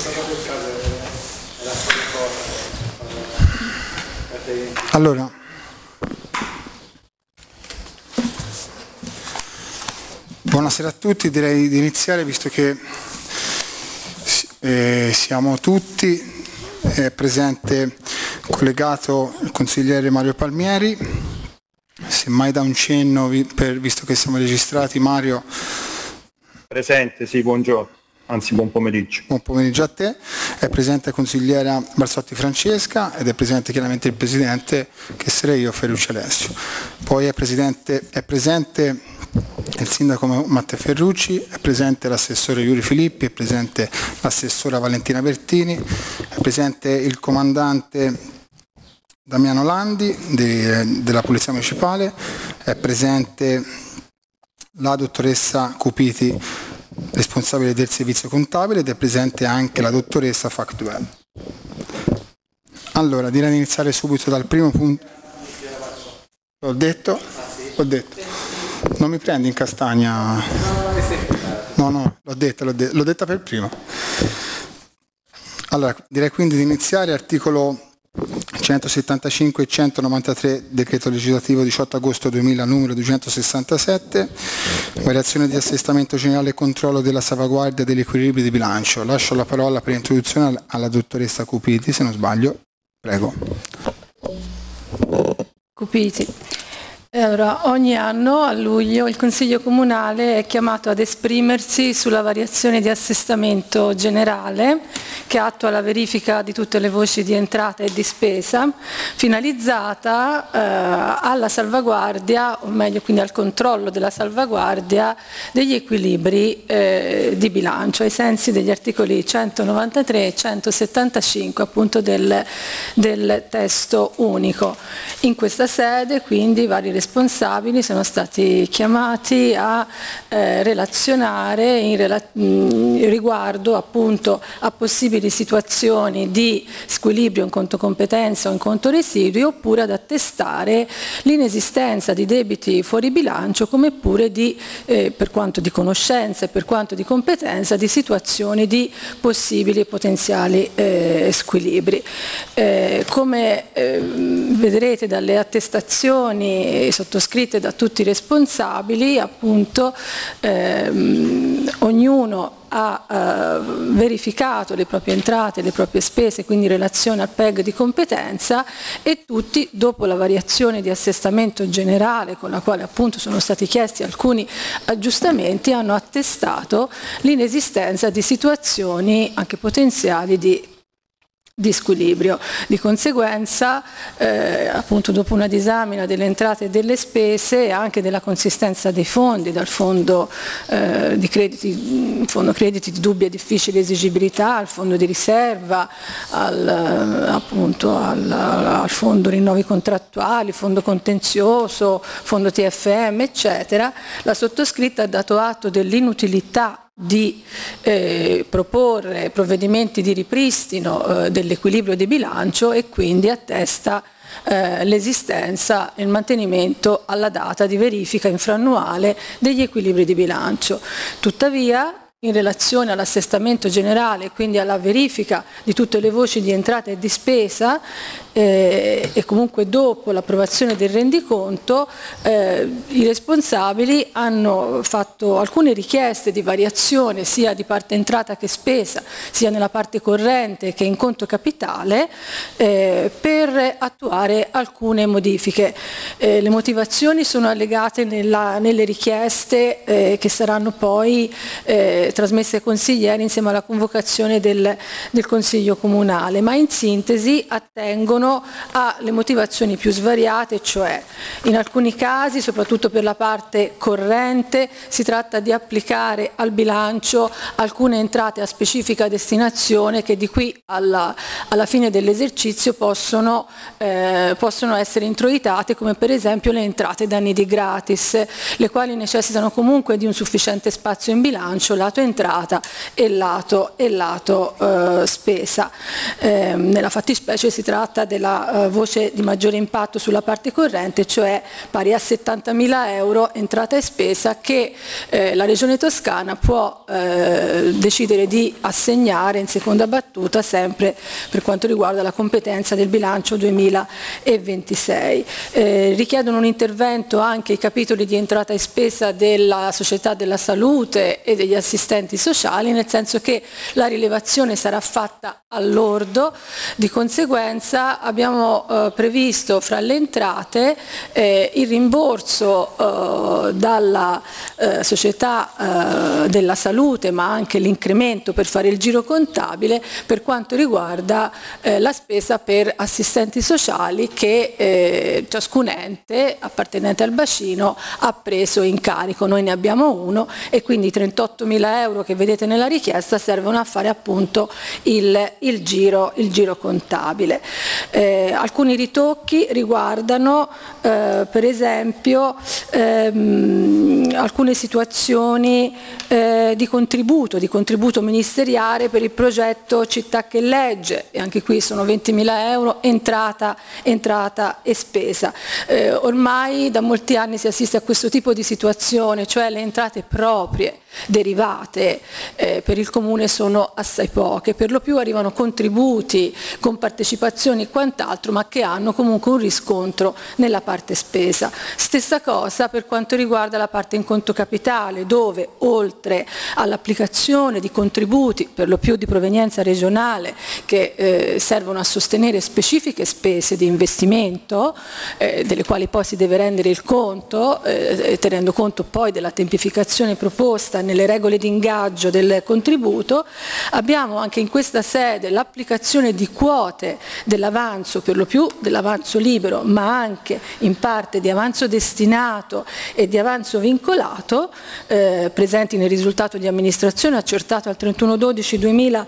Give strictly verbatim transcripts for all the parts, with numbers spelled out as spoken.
Allora, buonasera a tutti, direi di iniziare visto che eh, siamo tutti, è presente collegato il consigliere Mario Palmieri, semmai da un cenno, per, visto che siamo registrati, Mario. Presente, sì, buongiorno, anzi buon pomeriggio. Buon pomeriggio a te, è presente la consigliera Barsotti Francesca ed è presente chiaramente il presidente che sarei io, Ferruccio Alessio. Poi è, presidente, è presente il sindaco Matteo Ferrucci, è presente l'assessore Iuri Filippi, è presente l'assessora Valentina Bertini, è presente il comandante Damiano Landi de, della Polizia Municipale, è presente la dottoressa Cupiti, responsabile del servizio contabile, ed è presente anche la dottoressa Factuel. Allora, direi di iniziare subito dal primo punto. L'ho detto? L'ho detto. Non mi prendi in castagna. No, no, l'ho detta, l'ho detta, l'ho detta per primo. Allora, direi quindi di iniziare, articolo centosettantacinque e centonovantatré, decreto legislativo diciotto agosto duemila, numero duecentosessantasette, variazione di assestamento generale e controllo della salvaguardia degli equilibri di bilancio. Lascio la parola per introduzione alla dottoressa Cupiti, se non sbaglio. Prego. Cupiti. Allora, ogni anno a luglio il Consiglio Comunale è chiamato ad esprimersi sulla variazione di assestamento generale che attua la verifica di tutte le voci di entrata e di spesa, finalizzata eh, alla salvaguardia, o meglio quindi al controllo della salvaguardia degli equilibri eh, di bilancio, ai sensi degli articoli centonovantatré e centosettantacinque appunto del, del testo unico. In questa sede quindi i vari responsabili sono stati chiamati a eh, relazionare in rela- mh, riguardo appunto a possibili situazioni di squilibrio in conto competenza o in conto residui, oppure ad attestare l'inesistenza di debiti fuori bilancio, come pure di, eh, per quanto di conoscenza e per quanto di competenza, di situazioni di possibili e potenziali eh, squilibri. Eh, come eh, vedrete dalle attestazioni sottoscritte da tutti i responsabili, appunto ehm, ognuno ha eh, verificato le proprie entrate e le proprie spese, quindi in relazione al P E G di competenza, e tutti, dopo la variazione di assestamento generale con la quale appunto sono stati chiesti alcuni aggiustamenti, hanno attestato l'inesistenza di situazioni anche potenziali di di squilibrio. Di conseguenza, eh, appunto dopo una disamina delle entrate e delle spese e anche della consistenza dei fondi, dal fondo eh, di crediti, fondo crediti di dubbia e difficile esigibilità, al fondo di riserva, al, appunto al, al fondo rinnovi contrattuali, fondo contenzioso, fondo T F M, eccetera, la sottoscritta ha dato atto dell'inutilità di eh, proporre provvedimenti di ripristino eh, dell'equilibrio di bilancio, e quindi attesta eh, l'esistenza e il mantenimento alla data di verifica infrannuale degli equilibri di bilancio. Tuttavia, in relazione all'assestamento generale, quindi alla verifica di tutte le voci di entrata e di spesa, eh, e comunque dopo l'approvazione del rendiconto, eh, i responsabili hanno fatto alcune richieste di variazione sia di parte entrata che spesa, sia nella parte corrente che in conto capitale, eh, per attuare alcune modifiche. Eh, le motivazioni sono allegate nella, nelle richieste eh, che saranno poi eh, trasmesse ai consiglieri insieme alla convocazione del, del Consiglio Comunale, ma in sintesi attengono alle motivazioni più svariate, cioè in alcuni casi, soprattutto per la parte corrente, si tratta di applicare al bilancio alcune entrate a specifica destinazione che di qui alla, alla fine dell'esercizio possono, eh, possono essere introitate, come per esempio le entrate da nidi gratis, le quali necessitano comunque di un sufficiente spazio in bilancio, lato entrata e lato, e lato eh, spesa. Eh, nella fattispecie si tratta della uh, voce di maggiore impatto sulla parte corrente, cioè pari a settantamila euro entrata e spesa che eh, la Regione Toscana può eh, decidere di assegnare in seconda battuta, sempre per quanto riguarda la competenza del bilancio duemilaventisei. Eh, richiedono un intervento anche i capitoli di entrata e spesa della Società della Salute e degli assistenti sociali, nel senso che la rilevazione sarà fatta al lordo. Di conseguenza abbiamo eh, previsto fra le entrate eh, il rimborso eh, dalla eh, Società eh, della Salute, ma anche l'incremento per fare il giro contabile per quanto riguarda eh, la spesa per assistenti sociali che eh, ciascun ente appartenente al bacino ha preso in carico. Noi ne abbiamo uno e quindi i trentottomila euro che vedete nella richiesta servono a fare appunto il, il, giro, il giro contabile. Eh, alcuni ritocchi riguardano eh, per esempio ehm, alcune situazioni eh, di contributo, di contributo ministeriale per il progetto Città che legge, e anche qui sono ventimila euro entrata, entrata e spesa. Eh, ormai da molti anni si assiste a questo tipo di situazione, cioè le entrate proprie derivate eh, per il Comune sono assai poche, per lo più arrivano contributi con partecipazioni e quant'altro, ma che hanno comunque un riscontro nella parte spesa. Stessa cosa per quanto riguarda la parte in conto capitale, dove oltre all'applicazione di contributi per lo più di provenienza regionale che eh, servono a sostenere specifiche spese di investimento, eh, delle quali poi si deve rendere il conto, eh, tenendo conto poi della tempificazione proposta nelle regole di ingaggio del contributo, abbiamo anche in questa sede l'applicazione di quote dell'avanzo, per lo più dell'avanzo libero, ma anche in parte di avanzo destinato e di avanzo vincolato, eh, presenti nel risultato di amministrazione accertato al trentuno dodici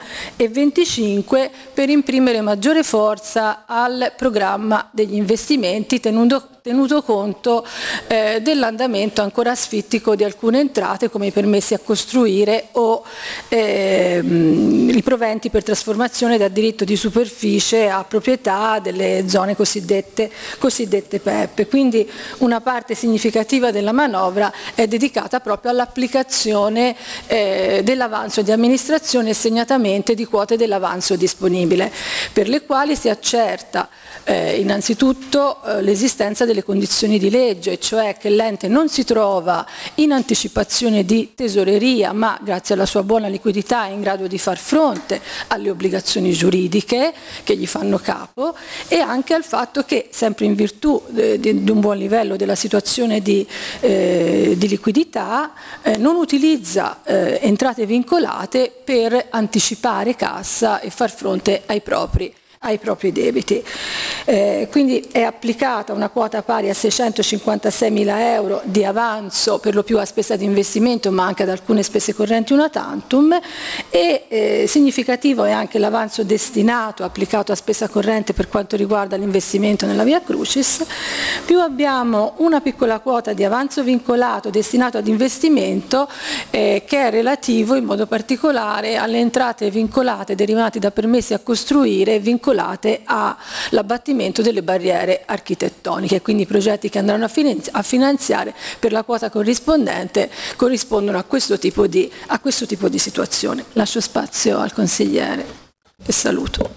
duemilaventicinque, per imprimere maggiore forza al programma degli investimenti, tenuto tenuto conto eh, dell'andamento ancora asfittico di alcune entrate come i permessi a costruire o eh, i proventi per trasformazione da diritto di superficie a proprietà delle zone cosiddette, cosiddette P E P. Quindi una parte significativa della manovra è dedicata proprio all'applicazione eh, dell'avanzo di amministrazione e segnatamente di quote dell'avanzo disponibile, per le quali si accerta eh, innanzitutto eh, l'esistenza delle condizioni di legge, cioè che l'ente non si trova in anticipazione di tesoreria, ma grazie alla sua buona liquidità è in grado di far fronte alle obbligazioni giuridiche che gli fanno capo, e anche al fatto che, sempre in virtù di, di un buon livello della situazione di, eh, di liquidità, eh, non utilizza eh, entrate vincolate per anticipare cassa e far fronte ai propri ai propri debiti. Eh, quindi è applicata una quota pari a seicentocinquantaseimila euro di avanzo, per lo più a spesa di investimento, ma anche ad alcune spese correnti una tantum, e eh, significativo è anche l'avanzo destinato applicato a spesa corrente per quanto riguarda l'investimento nella Via Crucis. Più abbiamo una piccola quota di avanzo vincolato destinato ad investimento eh, che è relativo in modo particolare alle entrate vincolate derivanti da permessi a costruire e vincolate all'abbattimento delle barriere architettoniche, quindi i progetti che andranno a finanziare per la quota corrispondente corrispondono a questo tipo di, a questo tipo di situazione. Lascio spazio al consigliere e saluto.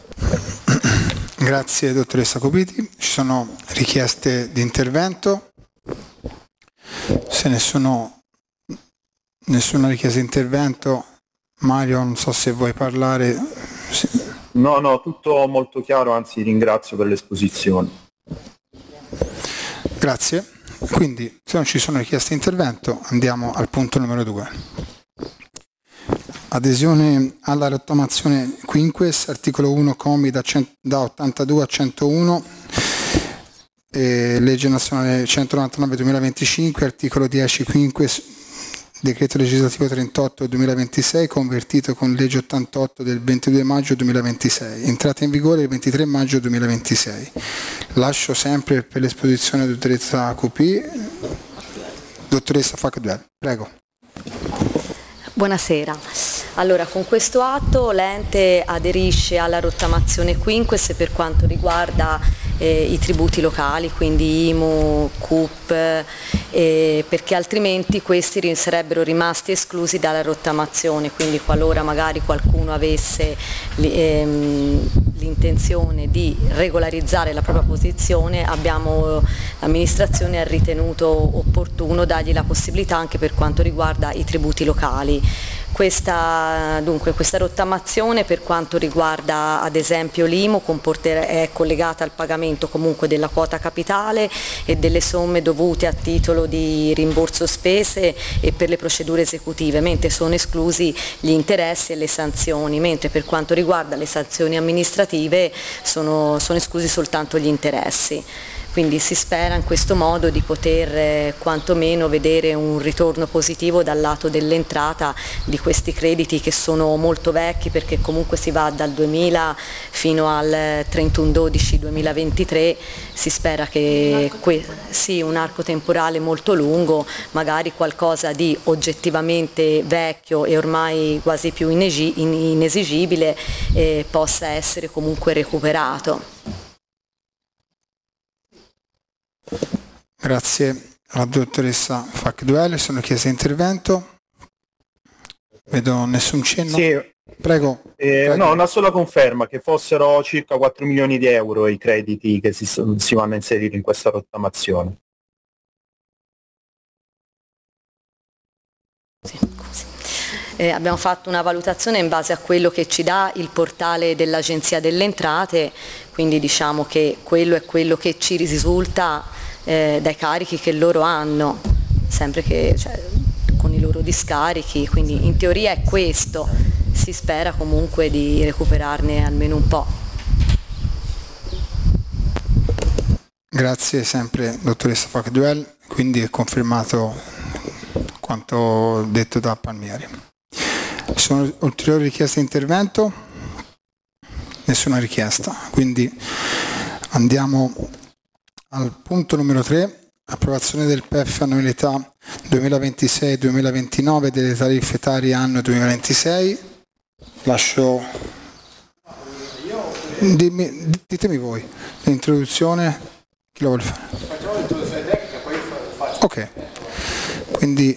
Grazie dottoressa Copiti. Ci sono richieste di intervento? Se nessuno, nessuna richiesta di intervento, Mario, non so se vuoi parlare. Sì. No, no, tutto molto chiaro, anzi ringrazio per l'esposizione. Grazie. Quindi, se non ci sono richieste di intervento, andiamo al punto numero due. Adesione alla rottamazione quinques, articolo uno, commi da, da ottantadue a centouno, eh, legge nazionale centonovantanove duemilaventicinque, articolo dieci quinques, decreto legislativo trentotto duemilaventisei, convertito con legge ottantotto del ventidue maggio duemilaventisei, entrata in vigore il ventitré maggio duemilaventisei. Lascio sempre per l'esposizione la dottoressa Copì. Dottoressa Facduel, prego. Buonasera. Allora, con questo atto l'ente aderisce alla rottamazione quinques per quanto riguarda eh, i tributi locali, quindi I M U, C U P, eh, perché altrimenti questi sarebbero rimasti esclusi dalla rottamazione, quindi qualora magari qualcuno avesse ehm, l'intenzione di regolarizzare la propria posizione, abbiamo, l'amministrazione ha ritenuto opportuno dargli la possibilità anche per quanto riguarda i tributi locali. Questa, dunque, questa rottamazione per quanto riguarda ad esempio l'I M U è collegata al pagamento comunque della quota capitale e delle somme dovute a titolo di rimborso spese e per le procedure esecutive, mentre sono esclusi gli interessi e le sanzioni, mentre per quanto riguarda le sanzioni amministrative sono, sono esclusi soltanto gli interessi. Quindi si spera in questo modo di poter eh, quantomeno vedere un ritorno positivo dal lato dell'entrata di questi crediti che sono molto vecchi, perché comunque si va dal duemila fino al trentuno dodici duemilaventitré, si spera che que- sì, un arco temporale molto lungo, magari qualcosa di oggettivamente vecchio e ormai quasi più inesi- inesigibile eh, possa essere comunque recuperato. Grazie alla dottoressa Facduel. Sono chiese intervento. Vedo nessun cenno. Sì. Prego. Eh, Prego. No, una sola conferma, che fossero circa quattro milioni di euro i crediti che si, si vanno a inserire in questa rottamazione. Sì, scusi. Eh, abbiamo fatto una valutazione in base a quello che ci dà il portale dell'Agenzia delle Entrate, quindi diciamo che quello è quello che ci risulta eh, dai carichi che loro hanno, sempre che cioè, con i loro discarichi, quindi in teoria è questo, si spera comunque di recuperarne almeno un po'. Grazie sempre dottoressa Facduel, quindi è confermato quanto detto da Palmieri. Ci sono ulteriori richieste di intervento? Nessuna richiesta, quindi andiamo al punto numero tre, approvazione del P E F annualità duemilaventisei duemilaventinove delle tariffe etarie anno duemilaventisei. Lascio, dimmi, ditemi voi, l'introduzione, chi lo vuole fare? Ok, quindi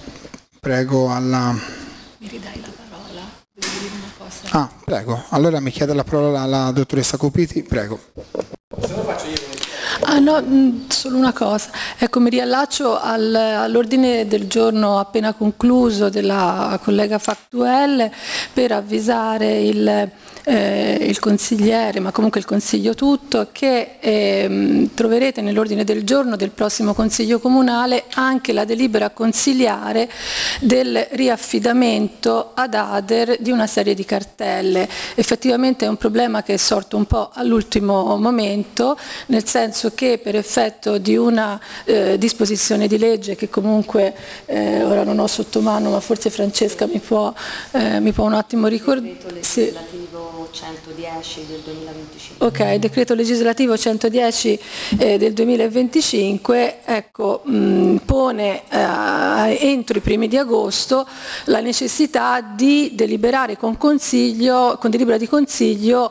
prego alla... Mi ridai la parola? Devo dire una cosa. Ah, prego. Allora mi chiede la parola la dottoressa Copiti, prego. Se lo faccio io. Ah no, solo una cosa. Ecco, mi riallaccio al, all'ordine del giorno appena concluso della collega Factuel per avvisare il, eh, il consigliere, ma comunque il consiglio tutto, che eh, troverete nell'ordine del giorno del prossimo consiglio comunale anche la delibera consiliare del riaffidamento ad ADER di una serie di cartelle. Effettivamente è un problema che è sorto un po' all'ultimo momento, nel senso che per effetto di una eh, disposizione di legge che comunque eh, ora non ho sotto mano, ma forse Francesca mi può, eh, mi può un attimo ricordare. Decreto legislativo centodieci del duemilaventicinque. Ok, decreto legislativo centodieci eh, del duemilaventicinque, ecco, mh, pone eh, entro i primi di agosto la necessità di deliberare con consiglio, con delibera di consiglio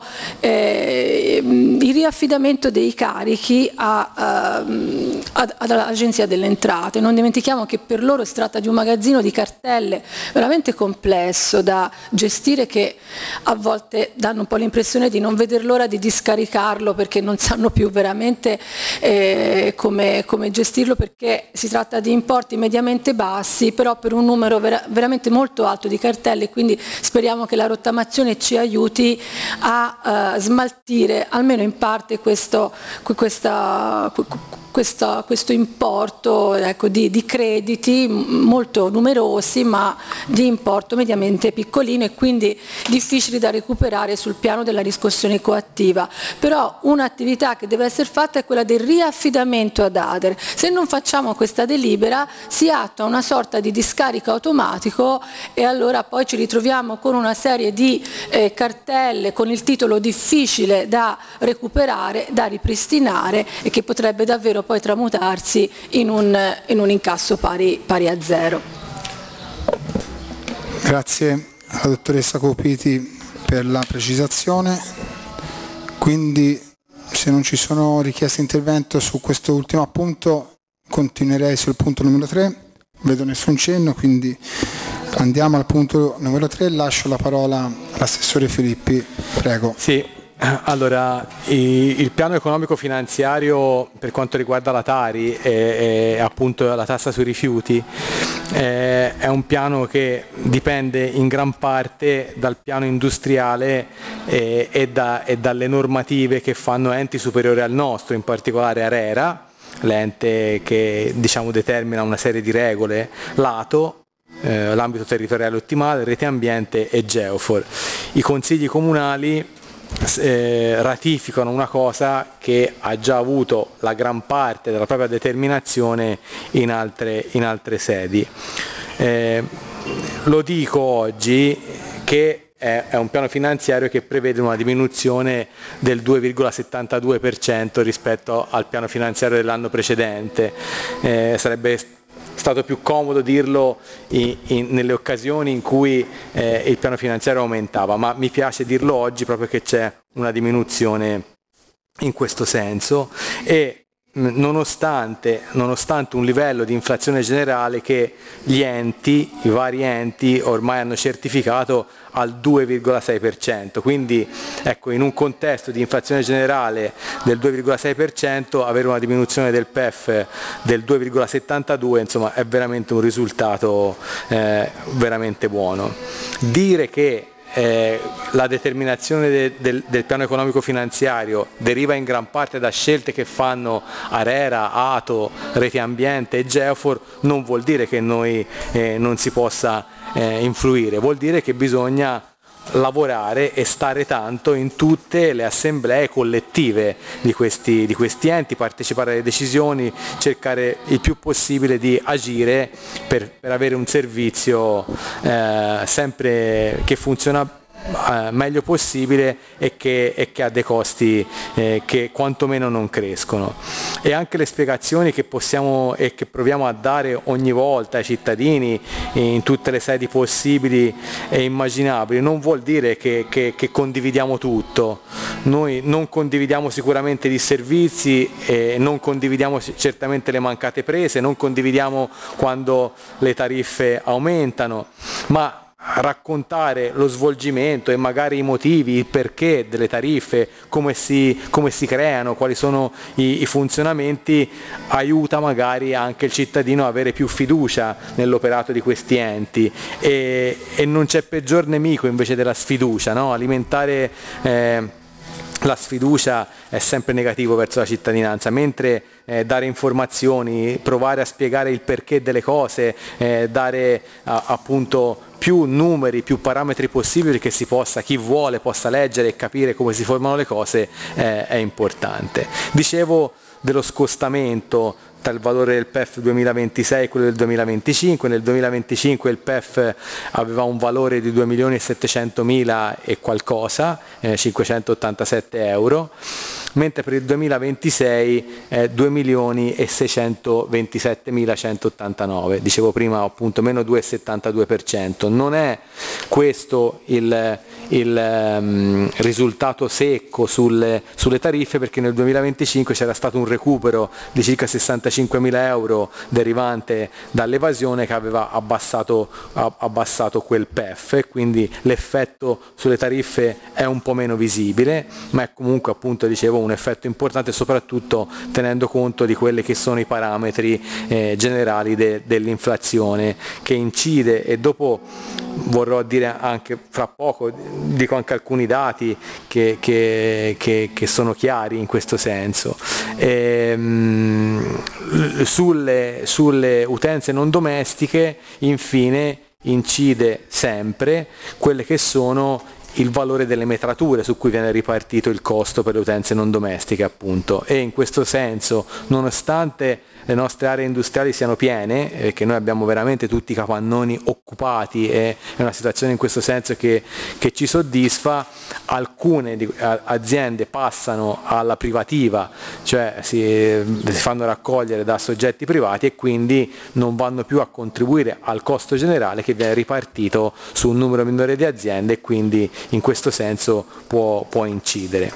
eh, il riaffidamento dei carichi a, uh, ad, all'Agenzia delle Entrate. Non dimentichiamo che per loro si tratta di un magazzino di cartelle veramente complesso da gestire, che a volte danno un po' l'impressione di non veder l'ora di discaricarlo perché non sanno più veramente eh, come, come gestirlo, perché si tratta di importi mediamente bassi, però per un numero vera, veramente molto alto di cartelle, quindi speriamo che la rottamazione ci aiuti a uh, smaltire almeno in parte questo, questa, questa, questo importo, ecco, di, di crediti molto numerosi ma di importo mediamente piccolino e quindi difficili da recuperare sul piano della riscossione coattiva. Però un'attività che deve essere fatta è quella del riaffidamento ad ADER. Se non facciamo questa delibera si attua una sorta di discarico automatico e allora poi ci ritroviamo con una serie di eh, cartelle con il titolo difficile da recuperare, da ripristinare e che potrebbe davvero poi tramutarsi in un, in un incasso pari, pari a zero. Grazie alla dottoressa Copiti per la precisazione. Quindi se non ci sono richieste di intervento su questo ultimo punto continuerei sul punto numero tre, vedo nessun cenno, quindi andiamo al punto numero tre, lascio la parola all'assessore Filippi, prego. Sì, allora il piano economico finanziario per quanto riguarda la Tari e, e appunto la tassa sui rifiuti eh, è un piano che dipende in gran parte dal piano industriale e, e, da, e dalle normative che fanno enti superiori al nostro, in particolare ARERA, l'ente che diciamo determina una serie di regole, l'ATO, eh, l'ambito territoriale ottimale, rete ambiente e Geofor. I consigli comunali eh, ratificano una cosa che ha già avuto la gran parte della propria determinazione in altre, in altre sedi. Eh, lo dico oggi che è un piano finanziario che prevede una diminuzione del due virgola settantadue per cento rispetto al piano finanziario dell'anno precedente. Eh, sarebbe stato più comodo dirlo in, in, nelle occasioni in cui eh, il piano finanziario aumentava, ma mi piace dirlo oggi proprio che c'è una diminuzione in questo senso e Nonostante, nonostante un livello di inflazione generale che gli enti, i vari enti ormai hanno certificato al due virgola sei per cento, quindi ecco, in un contesto di inflazione generale del due virgola sei per cento avere una diminuzione del P E F del due virgola settantadue insomma è veramente un risultato eh, veramente buono. Dire che Eh, la determinazione de, del, del piano economico finanziario deriva in gran parte da scelte che fanno ARERA, ATO, Rete Ambiente e Geofor non vuol dire che noi eh, non si possa eh, influire, vuol dire che bisogna lavorare e stare tanto in tutte le assemblee collettive di questi, di questi enti, partecipare alle decisioni, cercare il più possibile di agire per, per avere un servizio eh, sempre che funziona eh, meglio possibile e che, e che ha dei costi eh, che quantomeno non crescono. E anche le spiegazioni che possiamo e che proviamo a dare ogni volta ai cittadini in tutte le sedi possibili e immaginabili non vuol dire che, che, che condividiamo tutto. Noi non condividiamo sicuramente i disservizi, e non condividiamo certamente le mancate prese, non condividiamo quando le tariffe aumentano, ma raccontare lo svolgimento e magari i motivi, il perché delle tariffe, come si, come si creano, quali sono i, i funzionamenti, aiuta magari anche il cittadino a avere più fiducia nell'operato di questi enti e, e non c'è peggior nemico invece della sfiducia, no? Alimentare eh, la sfiducia è sempre negativo verso la cittadinanza, mentre eh, dare informazioni, provare a spiegare il perché delle cose, eh, dare a, appunto più numeri, più parametri possibili che si possa, chi vuole possa leggere e capire come si formano le cose eh, è importante. Dicevo dello scostamento tra il valore del P E F duemilaventisei e quello del duemilaventicinque. Nel duemilaventicinque il P E F aveva un valore di due milioni e settecentomila e qualcosa, eh, cinquecentottantasette euro, mentre per il duemilaventisei eh, due milioni e seicentoventisettemilacentottantanove, dicevo prima appunto meno due virgola settantadue per cento. Non è questo il, il um, risultato secco sulle, sulle tariffe, perché nel duemilaventicinque c'era stato un recupero di circa sessantacinquemila euro derivante dall'evasione che aveva abbassato, abbassato quel P E F, quindi l'effetto sulle tariffe è un po' meno visibile, ma è comunque appunto dicevo un effetto importante, soprattutto tenendo conto di quelli che sono i parametri eh, generali de, dell'inflazione che incide. E dopo vorrò dire anche fra poco, dico anche alcuni dati che, che, che, che sono chiari in questo senso. E, mh, sulle, sulle utenze non domestiche infine incide sempre quelle che sono il valore delle metrature su cui viene ripartito il costo per le utenze non domestiche, appunto, e in questo senso, nonostante le nostre aree industriali siano piene, perché noi abbiamo veramente tutti i capannoni occupati e è una situazione in questo senso che, che ci soddisfa, alcune di, a, aziende passano alla privativa, cioè si, si fanno raccogliere da soggetti privati e quindi non vanno più a contribuire al costo generale che viene ripartito su un numero minore di aziende e quindi in questo senso può, può incidere.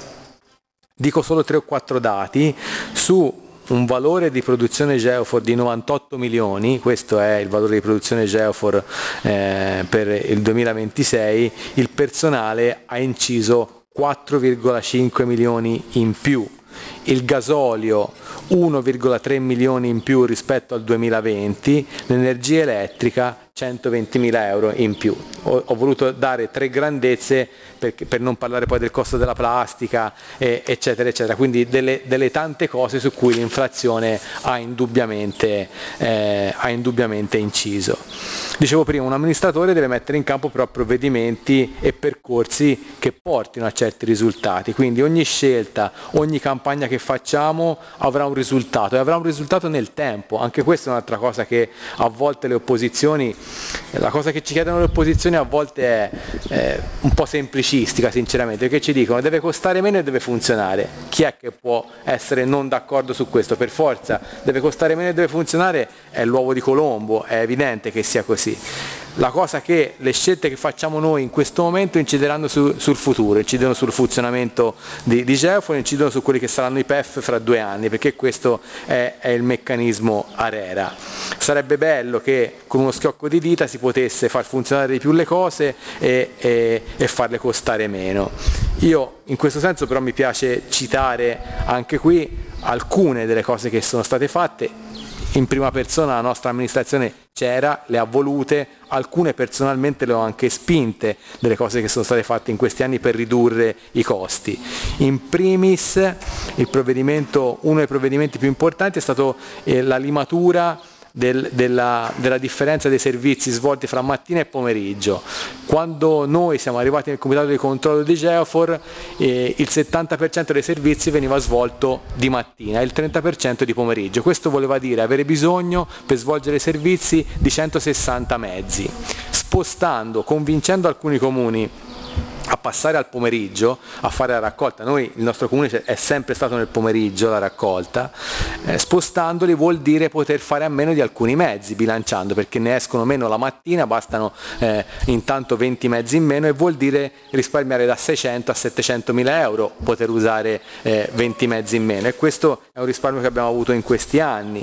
Dico solo tre o quattro dati su un valore di produzione Geofor di novantotto milioni, questo è il valore di produzione Geofor eh, per il duemilaventisei, il personale ha inciso quattro virgola cinque milioni in più, il gasolio uno virgola tre milioni in più rispetto al duemilaventi, l'energia elettrica centoventimila euro in più. Ho, ho voluto dare tre grandezze per, per non parlare poi del costo della plastica, eh, eccetera, eccetera, quindi delle, delle tante cose su cui l'inflazione ha indubbiamente, eh, ha indubbiamente inciso. Dicevo prima, un amministratore deve mettere in campo però provvedimenti e percorsi che portino a certi risultati, quindi ogni scelta, ogni campagna che facciamo avrà un risultato e avrà un risultato nel tempo. Anche questa è un'altra cosa che a volte le opposizioni, la cosa che ci chiedono le opposizioni a volte è eh, un po' semplicistica sinceramente, perché ci dicono deve costare meno e deve funzionare. Chi è che può essere non d'accordo su questo? Per forza deve costare meno e deve funzionare, è l'uovo di Colombo, è evidente che sia così. La cosa che le scelte che facciamo noi in questo momento incideranno su, sul futuro, incidono sul funzionamento di, di Geofor, incidono su quelli che saranno i P E F fra due anni, perché questo è, è il meccanismo ARERA. Sarebbe bello che con uno schiocco di dita si potesse far funzionare di più le cose e, e, e farle costare meno. Io in questo senso però mi piace citare anche qui alcune delle cose che sono state fatte. In prima persona la nostra amministrazione c'era, le ha volute, alcune personalmente le ho anche spinte delle cose che sono state fatte in questi anni per ridurre i costi. In primis il provvedimento, uno dei provvedimenti più importanti è stato eh, la limatura Del, della, della differenza dei servizi svolti fra mattina e pomeriggio. Quando noi siamo arrivati nel comitato di controllo di Geofor, eh, il settanta per cento dei servizi veniva svolto di mattina e il trenta per cento di pomeriggio. Questo voleva dire avere bisogno per svolgere i servizi di centosessanta mezzi, spostando, convincendo alcuni comuni a passare al pomeriggio a fare la raccolta. Noi, il nostro comune è sempre stato nel pomeriggio la raccolta, eh, spostandoli vuol dire poter fare a meno di alcuni mezzi, bilanciando, perché ne escono meno la mattina, bastano eh, intanto venti mezzi in meno e vuol dire risparmiare da seicento a settecentomila euro, poter usare eh, venti mezzi in meno, e questo è un risparmio che abbiamo avuto in questi anni,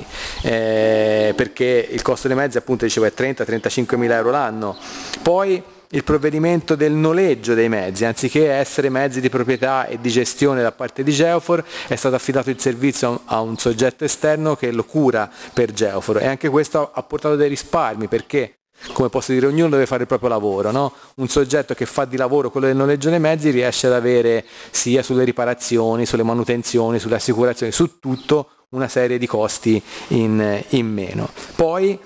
eh, perché il costo dei mezzi appunto dicevo è trenta trentacinquemila euro l'anno. Poi il provvedimento del noleggio dei mezzi, anziché essere mezzi di proprietà e di gestione da parte di Geofor, è stato affidato il servizio a un soggetto esterno che lo cura per Geofor, e anche questo ha portato dei risparmi, perché, come posso dire, ognuno deve fare il proprio lavoro, no? Un soggetto che fa di lavoro quello del noleggio dei mezzi riesce ad avere sia sulle riparazioni, sulle manutenzioni, sulle assicurazioni, su tutto una serie di costi in, in meno. Poi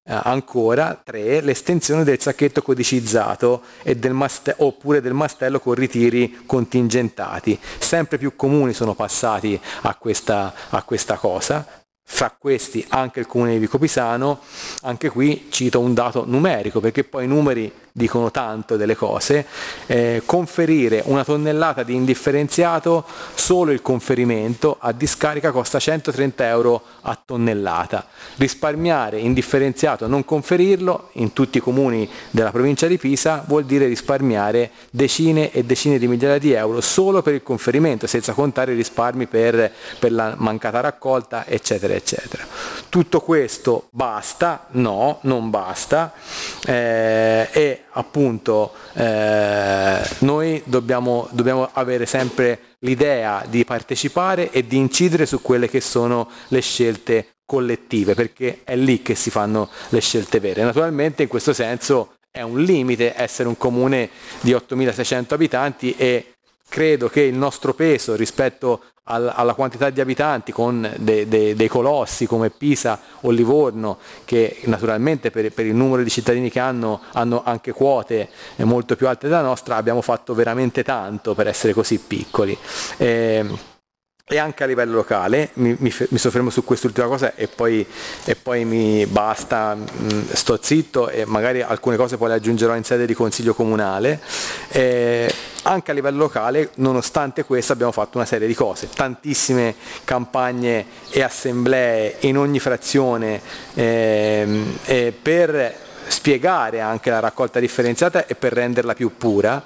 ancora tre, l'estensione del sacchetto codicizzato e del maste- oppure del mastello con ritiri contingentati. Sempre più comuni sono passati a questa, a questa cosa, fra questi anche il comune di Vicopisano. Anche qui cito un dato numerico, perché poi i numeri dicono tanto delle cose. Eh, conferire una tonnellata di indifferenziato, solo il conferimento a discarica costa centotrenta euro a tonnellata. Risparmiare indifferenziato, non conferirlo, in tutti i comuni della provincia di Pisa vuol dire risparmiare decine e decine di migliaia di euro solo per il conferimento, senza contare i risparmi per, per la mancata raccolta, eccetera eccetera. Tutto questo basta? No, non basta, eh, e appunto eh, noi dobbiamo, dobbiamo avere sempre l'idea di partecipare e di incidere su quelle che sono le scelte collettive, perché è lì che si fanno le scelte vere. Naturalmente in questo senso è un limite essere un comune di ottomilaseicento abitanti, e credo che il nostro peso rispetto al, alla quantità di abitanti, con de, de, dei colossi come Pisa o Livorno, che naturalmente per, per il numero di cittadini che hanno hanno anche quote molto più alte della nostra, abbiamo fatto veramente tanto per essere così piccoli. Eh, E anche a livello locale, mi, mi, mi soffermo su quest'ultima cosa e poi, e poi mi basta, mh, sto zitto e magari alcune cose poi le aggiungerò in sede di consiglio comunale. Eh, anche a livello locale, nonostante questo, abbiamo fatto una serie di cose, tantissime campagne e assemblee in ogni frazione eh, eh, per spiegare anche la raccolta differenziata e per renderla più pura.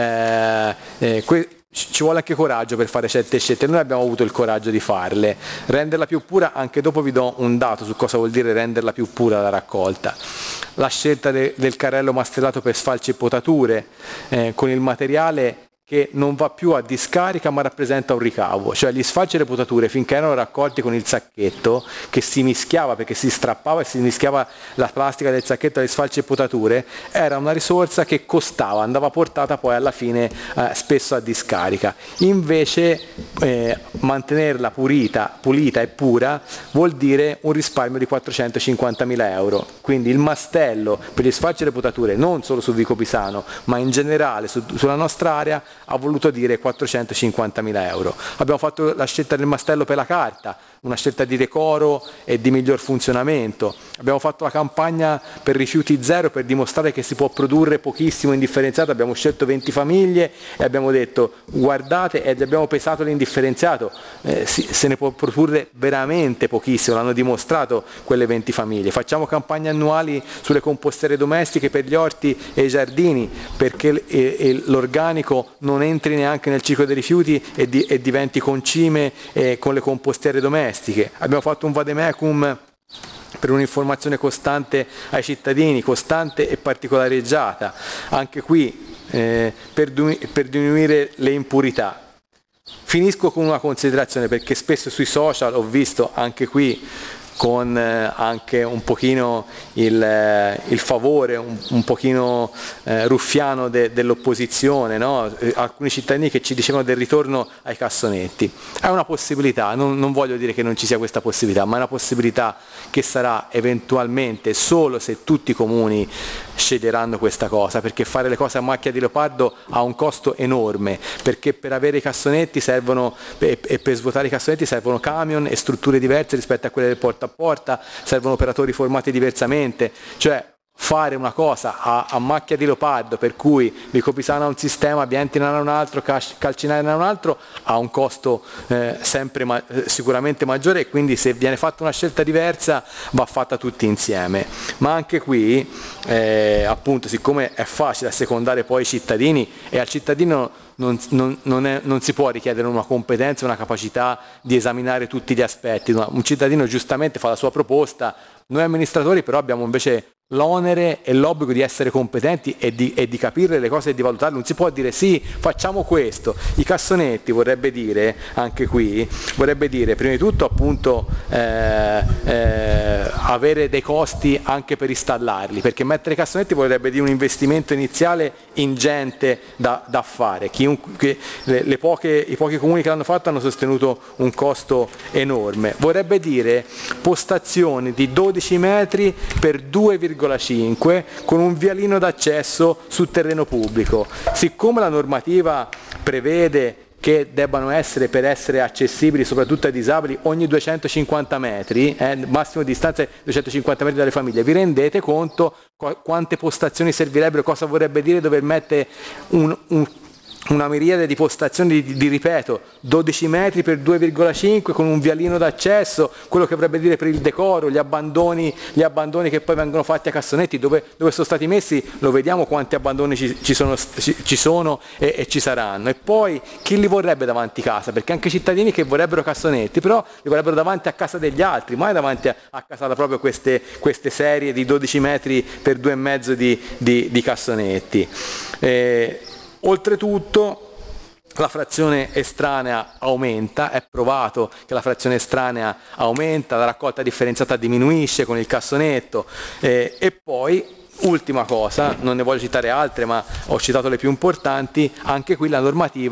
Eh, eh, que- Ci vuole anche coraggio per fare certe scelte, noi abbiamo avuto il coraggio di farle. Renderla più pura, anche dopo vi do un dato su cosa vuol dire renderla più pura la raccolta. La scelta de- del carrello mastellato per sfalci e potature, eh, con il materiale che non va più a discarica ma rappresenta un ricavo, cioè gli sfalci e le potature finché erano raccolti con il sacchetto che si mischiava, perché si strappava e si mischiava la plastica del sacchetto agli sfalci e potature, era una risorsa che costava, andava portata poi alla fine eh, spesso a discarica. Invece eh, mantenerla pulita, pulita e pura vuol dire un risparmio di quattrocentocinquantamila euro, quindi il mastello per gli sfalci e le potature non solo su Vico Pisano ma in generale su, sulla nostra area ha voluto dire quattrocentocinquantamila euro. Abbiamo fatto la scelta del mastello per la carta, una scelta di decoro e di miglior funzionamento. Abbiamo fatto la campagna per rifiuti zero per dimostrare che si può produrre pochissimo indifferenziato. Abbiamo scelto venti famiglie e abbiamo detto guardate, ed abbiamo pesato l'indifferenziato, eh, si, se ne può produrre veramente pochissimo, l'hanno dimostrato quelle venti famiglie. Facciamo campagne annuali sulle compostiere domestiche per gli orti e i giardini, perché e, e l'organico non entri neanche nel ciclo dei rifiuti e, di, e diventi concime eh, con le compostiere domestiche. Abbiamo fatto un vademecum per un'informazione costante ai cittadini, costante e particolareggiata, anche qui eh, per, per diminuire le impurità. Finisco con una considerazione, perché spesso sui social ho visto anche qui con eh, anche un pochino il, eh, il favore, un, un pochino eh, ruffiano de, dell'opposizione, no? Eh, alcuni cittadini che ci dicevano del ritorno ai cassonetti. È una possibilità, non, non voglio dire che non ci sia questa possibilità, ma è una possibilità che sarà eventualmente solo se tutti i comuni sceglieranno questa cosa, perché fare le cose a macchia di leopardo ha un costo enorme, perché per avere i cassonetti servono e per svuotare i cassonetti servono camion e strutture diverse rispetto a quelle del porta a porta, servono operatori formati diversamente, cioè fare una cosa a, a macchia di leopardo, per cui Vico Pisano ha un sistema, Bientina ha un altro, Calcinare ha un altro, ha un costo eh, sempre ma- sicuramente maggiore, e quindi se viene fatta una scelta diversa va fatta tutti insieme. Ma anche qui eh, appunto, siccome è facile assecondare poi i cittadini, e al cittadino Non, non, non, è, non si può richiedere una competenza, una capacità di esaminare tutti gli aspetti. Un cittadino giustamente fa la sua proposta, noi amministratori però abbiamo invece l'onere e l'obbligo di essere competenti e di, e di capire le cose e di valutarle. Non si può dire sì, facciamo questo. I cassonetti vorrebbe dire, anche qui, vorrebbe dire prima di tutto appunto eh, eh, avere dei costi anche per installarli, perché mettere i cassonetti vorrebbe dire un investimento iniziale ingente da, da fare. Chiunque, le, le poche, i pochi comuni che l'hanno fatto hanno sostenuto un costo enorme. Vorrebbe dire postazioni di dodici metri per due virgola cinque con un vialino d'accesso sul terreno pubblico. Siccome la normativa prevede che debbano essere, per essere accessibili soprattutto ai disabili, ogni duecentocinquanta metri, eh, massimo di distanza duecentocinquanta metri dalle famiglie, vi rendete conto qu- quante postazioni servirebbero, cosa vorrebbe dire dover mettere un, un una miriade di postazioni di, di, ripeto, dodici metri per due virgola cinque con un vialino d'accesso, quello che vorrebbe dire per il decoro, gli abbandoni, gli abbandoni che poi vengono fatti a cassonetti, dove, dove sono stati messi, lo vediamo quanti abbandoni ci, ci, sono, ci, ci sono e, e ci saranno. E poi chi li vorrebbe davanti a casa? Perché anche i cittadini che vorrebbero cassonetti, però li vorrebbero davanti a casa degli altri, mai davanti a, a casa da proprio queste, queste serie di dodici metri per due e mezzo di, di, di cassonetti. Eh, Oltretutto la frazione estranea aumenta, è provato che la frazione estranea aumenta, la raccolta differenziata diminuisce con il cassonetto eh, e poi, ultima cosa, non ne voglio citare altre ma ho citato le più importanti, anche qui la normativa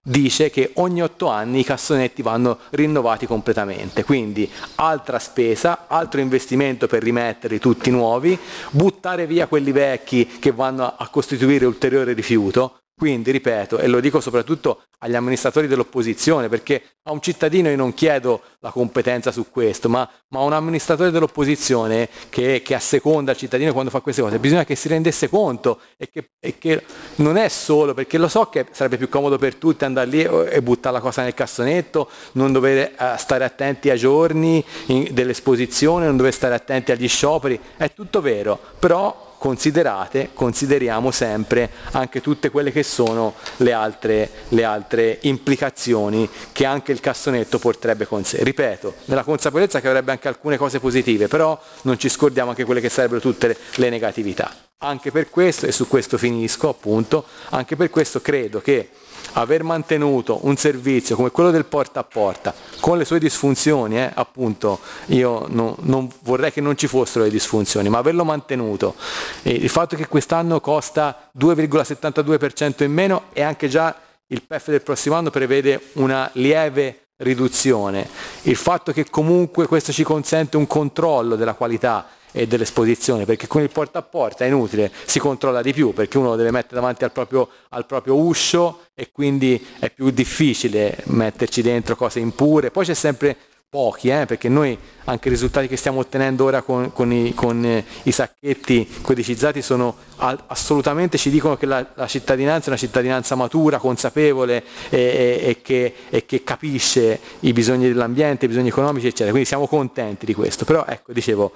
dice che ogni otto anni i cassonetti vanno rinnovati completamente, quindi altra spesa, altro investimento per rimetterli tutti nuovi, buttare via quelli vecchi che vanno a costituire ulteriore rifiuto. Quindi, ripeto, e lo dico soprattutto agli amministratori dell'opposizione, perché a un cittadino io non chiedo la competenza su questo, ma, ma a un amministratore dell'opposizione che, che asseconda il cittadino quando fa queste cose, bisogna che si rendesse conto e che, e che non è solo, perché lo so che sarebbe più comodo per tutti andare lì e buttare la cosa nel cassonetto, non dover uh, stare attenti ai giorni in, dell'esposizione, non dover stare attenti agli scioperi, è tutto vero, però considerate, consideriamo sempre anche tutte quelle che sono le altre, le altre implicazioni che anche il cassonetto porterebbe con sé. Ripeto, nella consapevolezza che avrebbe anche alcune cose positive, però non ci scordiamo anche quelle che sarebbero tutte le, le negatività. Anche per questo, e su questo finisco appunto, anche per questo credo che aver mantenuto un servizio come quello del porta a porta con le sue disfunzioni, eh, appunto io no, non vorrei che non ci fossero le disfunzioni, ma averlo mantenuto, e il fatto che quest'anno costa due virgola settantadue per cento in meno e anche già il P E F del prossimo anno prevede una lieve riduzione, il fatto che comunque questo ci consente un controllo della qualità e dell'esposizione, perché con il porta a porta è inutile, si controlla di più perché uno lo deve mettere davanti al proprio, al proprio uscio e quindi è più difficile metterci dentro cose impure. Poi c'è sempre pochi, eh, perché noi anche i risultati che stiamo ottenendo ora con, con, i, con eh, i sacchetti codicizzati sono a, assolutamente, ci dicono che la, la cittadinanza è una cittadinanza matura, consapevole e, e, e, che, e che capisce i bisogni dell'ambiente, i bisogni economici eccetera, quindi siamo contenti di questo. Però ecco, dicevo,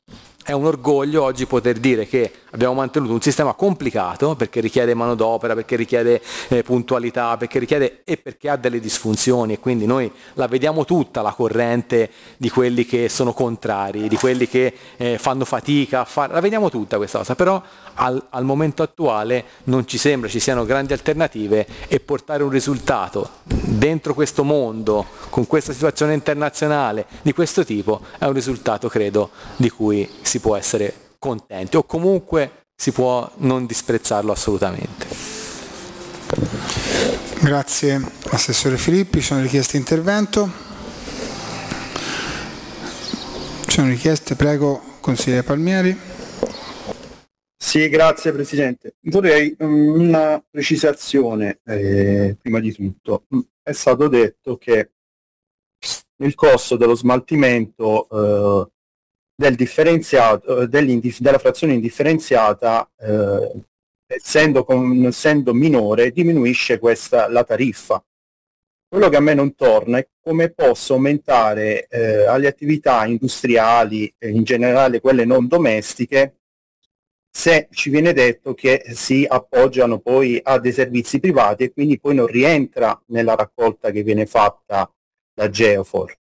è un orgoglio oggi poter dire che abbiamo mantenuto un sistema complicato perché richiede manodopera, perché richiede eh, puntualità, perché richiede e perché ha delle disfunzioni, e quindi noi la vediamo tutta la corrente di quelli che sono contrari, di quelli che eh, fanno fatica a fare, la vediamo tutta questa cosa, però al, al momento attuale non ci sembra ci siano grandi alternative, e portare un risultato dentro questo mondo, con questa situazione internazionale di questo tipo, è un risultato credo di cui si può essere contenti, o comunque si può non disprezzarlo assolutamente. Grazie Assessore Filippi, sono richieste intervento. Sono richieste, prego Consigliere Palmieri. Sì, grazie Presidente. Vorrei um, una precisazione eh, prima di tutto. È stato detto che il costo dello smaltimento eh, del differenziato, della frazione indifferenziata, eh, essendo, con, essendo minore, diminuisce questa, la tariffa. Quello che a me non torna è come possa aumentare eh, alle attività industriali, eh, in generale quelle non domestiche, se ci viene detto che si appoggiano poi a dei servizi privati e quindi poi non rientra nella raccolta che viene fatta da Geofor.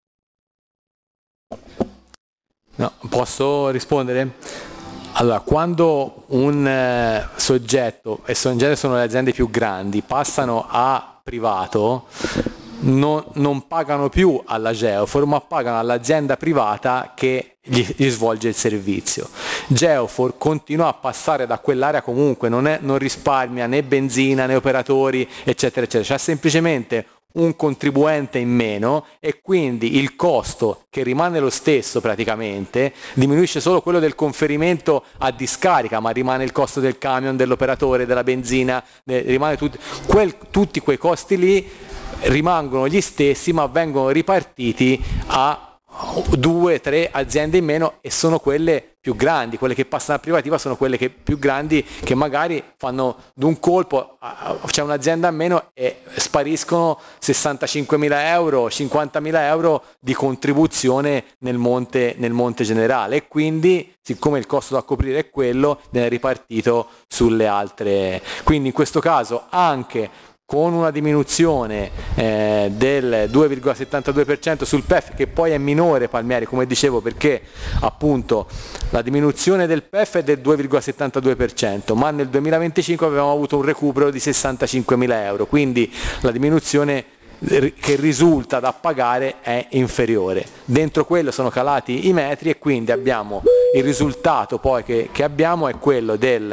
No, posso rispondere? Allora, quando un eh, soggetto, e in genere sono le aziende più grandi, passano a privato, non, non pagano più alla Geofor, ma pagano all'azienda privata che gli, gli svolge il servizio. Geofor continua a passare da quell'area comunque, non, è, non risparmia né benzina né operatori, eccetera, eccetera. C'è semplicemente un contribuente in meno e quindi il costo, che rimane lo stesso praticamente, diminuisce solo quello del conferimento a discarica, ma rimane il costo del camion, dell'operatore, della benzina, de, rimane tut, quel, tutti quei costi lì rimangono gli stessi, ma vengono ripartiti a due, tre aziende in meno, e sono quelle più grandi, quelle che passano a privativa sono quelle che, più grandi, che magari fanno d'un colpo, c'è un'azienda in meno e spariscono sessantacinquemila euro, cinquantamila euro di contribuzione nel monte, nel monte generale, e quindi siccome il costo da coprire è quello, viene ripartito sulle altre. Quindi in questo caso anche con una diminuzione eh, del due virgola settantadue per cento sul P E F, che poi è minore, Palmieri, come dicevo, perché appunto la diminuzione del P E F è del due virgola settantadue per cento, ma nel duemilaventicinque avevamo avuto un recupero di sessantacinquemila euro, quindi la diminuzione che risulta da pagare è inferiore. Dentro quello sono calati i metri e quindi abbiamo il risultato poi che, che abbiamo è quello del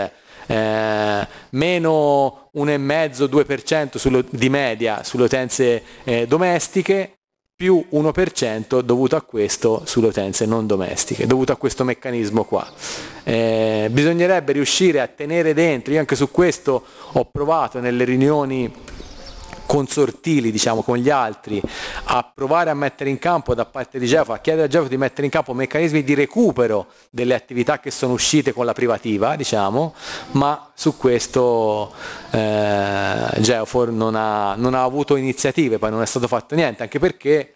eh, meno uno virgola cinque due per cento di media sulle utenze eh, domestiche, più uno per cento dovuto a questo sulle utenze non domestiche, dovuto a questo meccanismo qua. Eh, bisognerebbe riuscire a tenere dentro, io anche su questo ho provato nelle riunioni consortili, diciamo, con gli altri, a provare a mettere in campo da parte di Geofor, a chiedere a Geofor di mettere in campo meccanismi di recupero delle attività che sono uscite con la privativa, diciamo, ma su questo eh, Geofor non ha, non ha avuto iniziative, poi non è stato fatto niente, anche perché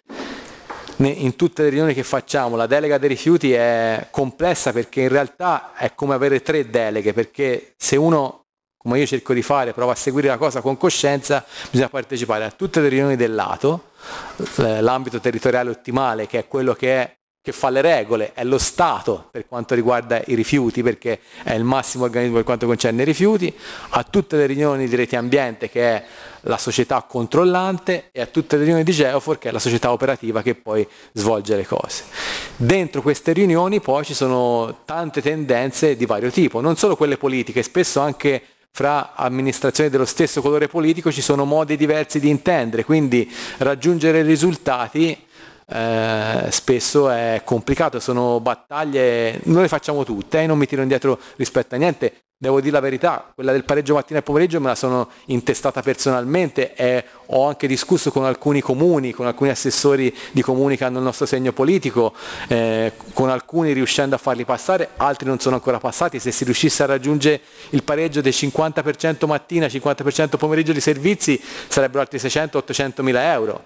in tutte le riunioni che facciamo la delega dei rifiuti è complessa, perché in realtà è come avere tre deleghe, perché se uno, come io cerco di fare, prova a seguire la cosa con coscienza, bisogna partecipare a tutte le riunioni del lato, l'ambito territoriale ottimale, che è quello che, è, che fa le regole, è lo Stato per quanto riguarda i rifiuti, perché è il massimo organismo per quanto concerne i rifiuti, a tutte le riunioni di Reti Ambiente, che è la società controllante, e a tutte le riunioni di Geofor, che è la società operativa che poi svolge le cose. Dentro queste riunioni poi ci sono tante tendenze di vario tipo, non solo quelle politiche, spesso anche fra amministrazioni dello stesso colore politico ci sono modi diversi di intendere, quindi raggiungere risultati eh, spesso è complicato, sono battaglie, noi le facciamo tutte, eh, non mi tiro indietro rispetto a niente. Devo dire la verità, quella del pareggio mattina e pomeriggio me la sono intestata personalmente e ho anche discusso con alcuni comuni, con alcuni assessori di comuni che hanno il nostro segno politico, eh, con alcuni riuscendo a farli passare, altri non sono ancora passati. Se si riuscisse a raggiungere il pareggio del cinquanta per cento mattina, cinquanta per cento pomeriggio di servizi, sarebbero altri seicento ottocento mila euro.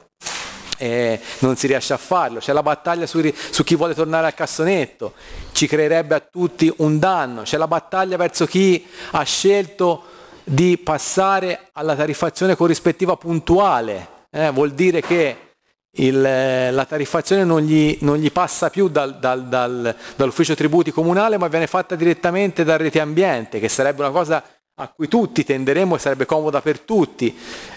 Eh, non si riesce a farlo, c'è la battaglia su, su chi vuole tornare al cassonetto, ci creerebbe a tutti un danno, c'è la battaglia verso chi ha scelto di passare alla tariffazione corrispettiva puntuale, eh, vuol dire che il, la tariffazione non gli, non gli passa più dal, dal, dal, dall'ufficio tributi comunale, ma viene fatta direttamente da Reti Ambiente, che sarebbe una cosa a cui tutti tenderemo e sarebbe comoda per tutti,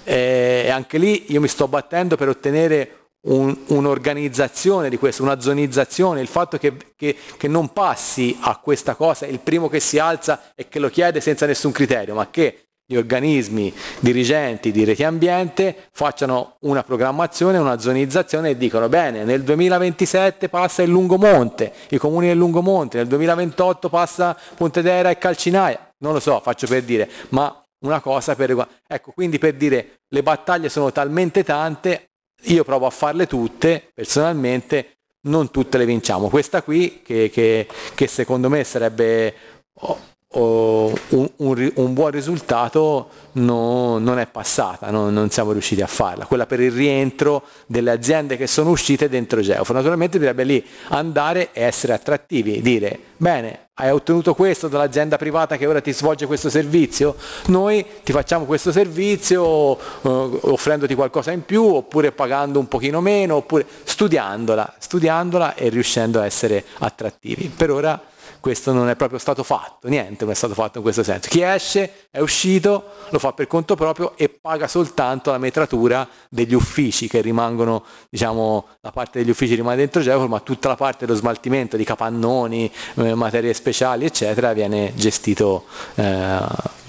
eh, e anche lì io mi sto battendo per ottenere un, un'organizzazione di questo, una zonizzazione, il fatto che, che, che non passi a questa cosa il primo che si alza e che lo chiede senza nessun criterio, ma che gli organismi dirigenti di Reti Ambiente facciano una programmazione, una zonizzazione e dicono: bene, nel duemilaventisette passa il Lungomonte, i comuni del Lungomonte, nel duemilaventotto passa Pontedera e Calcinaia, non lo so, faccio per dire, ma una cosa per... Ecco, quindi per dire, le battaglie sono talmente tante, io provo a farle tutte, personalmente, non tutte le vinciamo. Questa qui, che, che, che secondo me sarebbe... Oh, Oh, un, un, un buon risultato, no, non è passata, no, non siamo riusciti a farla, quella per il rientro delle aziende che sono uscite dentro Geofor. Naturalmente bisognerebbe lì andare e essere attrattivi, dire: bene, hai ottenuto questo dall'azienda privata che ora ti svolge questo servizio, noi ti facciamo questo servizio eh, offrendoti qualcosa in più, oppure pagando un pochino meno, oppure studiandola, studiandola e riuscendo a essere attrattivi. Per ora questo non è proprio stato fatto, niente non è stato fatto in questo senso. Chi esce, è uscito, lo fa per conto proprio e paga soltanto la metratura degli uffici che rimangono, diciamo, la parte degli uffici rimane dentro Geofor, ma tutta la parte dello smaltimento di capannoni, eh, materie speciali, eccetera, viene gestito eh,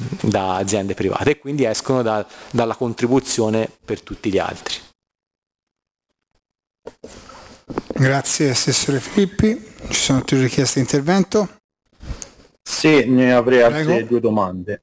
da aziende private e quindi escono da, dalla contribuzione per tutti gli altri. Grazie Assessore Filippi. Ci sono altre richieste di intervento? Sì, ne avrei Prego. altre due domande.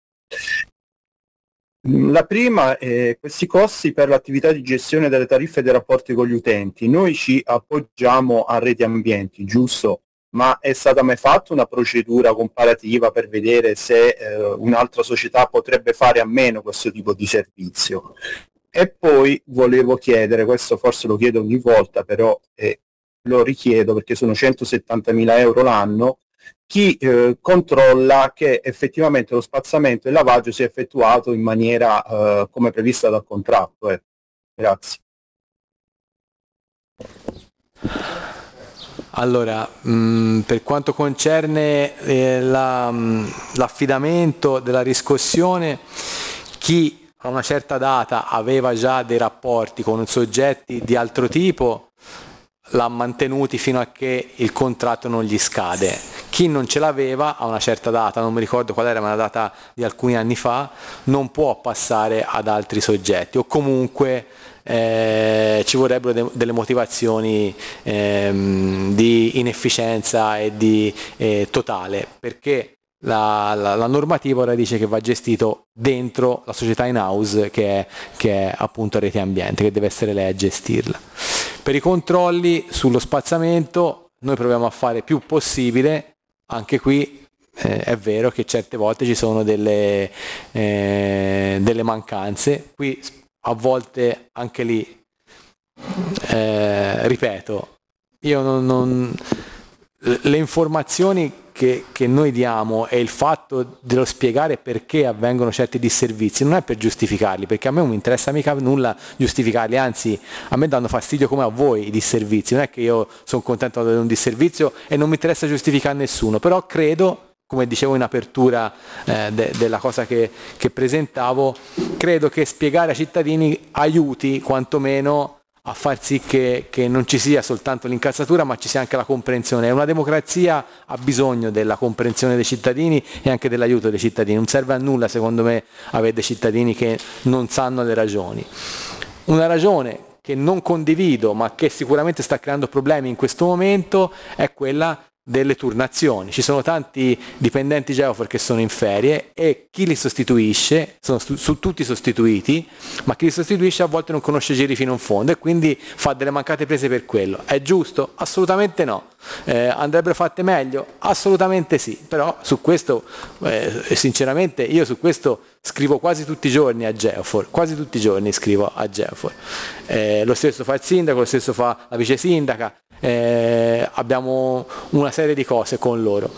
La prima è questi costi per l'attività di gestione delle tariffe e dei rapporti con gli utenti. Noi ci appoggiamo a Reti Ambienti, giusto? Ma è stata mai fatta una procedura comparativa per vedere se eh, un'altra società potrebbe fare a meno questo tipo di servizio? E poi volevo chiedere, questo forse lo chiedo ogni volta, però eh, lo richiedo perché sono centosettantamila euro l'anno, chi eh, controlla che effettivamente lo spazzamento e il lavaggio sia effettuato in maniera eh, come prevista dal contratto. Eh. Grazie. Allora, mh, per quanto concerne eh, la, mh, l'affidamento della riscossione, chi a una certa data aveva già dei rapporti con soggetti di altro tipo l'ha mantenuti fino a che il contratto non gli scade. chi non ce l'aveva a una certa data, non mi ricordo qual era, ma una data di alcuni anni fa, non può passare ad altri soggetti, o comunque eh, ci vorrebbero de- delle motivazioni ehm, di inefficienza e di eh, totale, perché La, la, la normativa ora dice che va gestito dentro la società in house che è, che è appunto Rete Ambiente, che deve essere lei a gestirla. Per i controlli sullo spazzamento noi proviamo a fare più possibile, anche qui eh, è vero che certe volte ci sono delle, eh, delle mancanze, qui a volte anche lì eh, ripeto, io non, non le informazioni che, che noi diamo e il fatto dello spiegare perché avvengono certi disservizi non è per giustificarli, perché a me non mi interessa mica nulla giustificarli, anzi a me danno fastidio come a voi i disservizi, non è che io sono contento di avere un disservizio e non mi interessa giustificare nessuno, però credo, come dicevo in apertura eh, de, della cosa che, che presentavo, credo che spiegare ai cittadini aiuti quantomeno a far sì che, che non ci sia soltanto l'incazzatura, ma ci sia anche la comprensione. Una democrazia ha bisogno della comprensione dei cittadini e anche dell'aiuto dei cittadini. Non serve a nulla, secondo me, avere dei cittadini che non sanno le ragioni. Una ragione che non condivido, ma che sicuramente sta creando problemi in questo momento, è quella delle turnazioni. Ci sono tanti dipendenti Geofor che sono in ferie e chi li sostituisce, sono stu- su tutti sostituiti, ma chi li sostituisce a volte non conosce giri fino in fondo e quindi fa delle mancate prese per quello. È giusto? Assolutamente no. Eh, andrebbero fatte meglio? Assolutamente sì, però su questo eh, sinceramente io su questo scrivo quasi tutti i giorni a Geofor, quasi tutti i giorni scrivo a Geofor. Eh, lo stesso fa il sindaco, lo stesso fa la vice sindaca, eh, abbiamo una serie di cose con loro.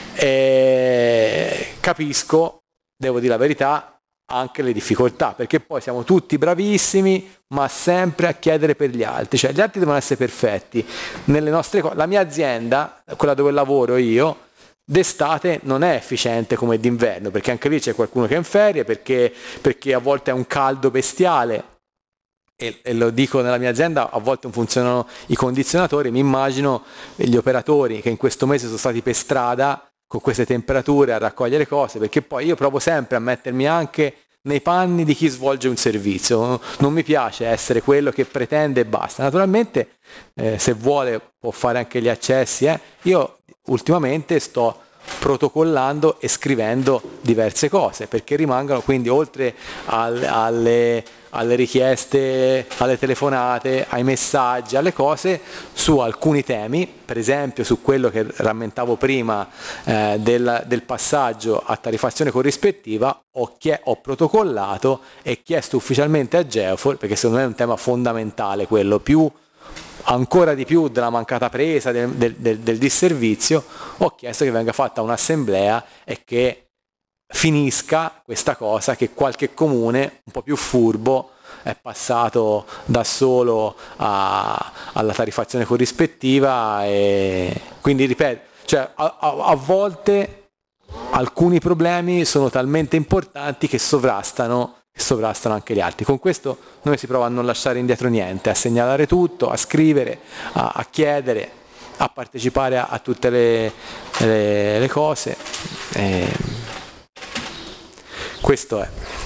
Eh, capisco, devo dire la verità, anche le difficoltà, perché poi siamo tutti bravissimi, ma sempre a chiedere per gli altri, cioè gli altri devono essere perfetti. Nelle nostre co- la mia azienda, quella dove lavoro io, d'estate non è efficiente come d'inverno, perché anche lì c'è qualcuno che è in ferie, perché, perché a volte è un caldo bestiale, e, e lo dico nella mia azienda, a volte non funzionano i condizionatori, mi immagino gli operatori che in questo mese sono stati per strada con queste temperature a raccogliere cose, perché poi io provo sempre a mettermi anche nei panni di chi svolge un servizio, non mi piace essere quello che pretende e basta. Naturalmente eh, se vuole può fare anche gli accessi, eh. Io ultimamente sto protocollando e scrivendo diverse cose perché rimangano, quindi oltre al, alle, alle richieste, alle telefonate, ai messaggi, alle cose, su alcuni temi, per esempio su quello che rammentavo prima eh, del, del passaggio a tarifazione corrispettiva, ho, chie- ho protocollato e chiesto ufficialmente a Geofor, perché secondo me è un tema fondamentale quello, più ancora di più della mancata presa del, del, del, del disservizio, ho chiesto che venga fatta un'assemblea e che finisca questa cosa, che qualche comune un po' più furbo è passato da solo a, alla tarifazione corrispettiva, e quindi ripeto, cioè a, a, a volte alcuni problemi sono talmente importanti che sovrastano sovrastano anche gli altri. Con questo noi si prova a non lasciare indietro niente, a segnalare tutto, a scrivere, a, a chiedere, a partecipare a, a tutte le, le, le cose. E questo è.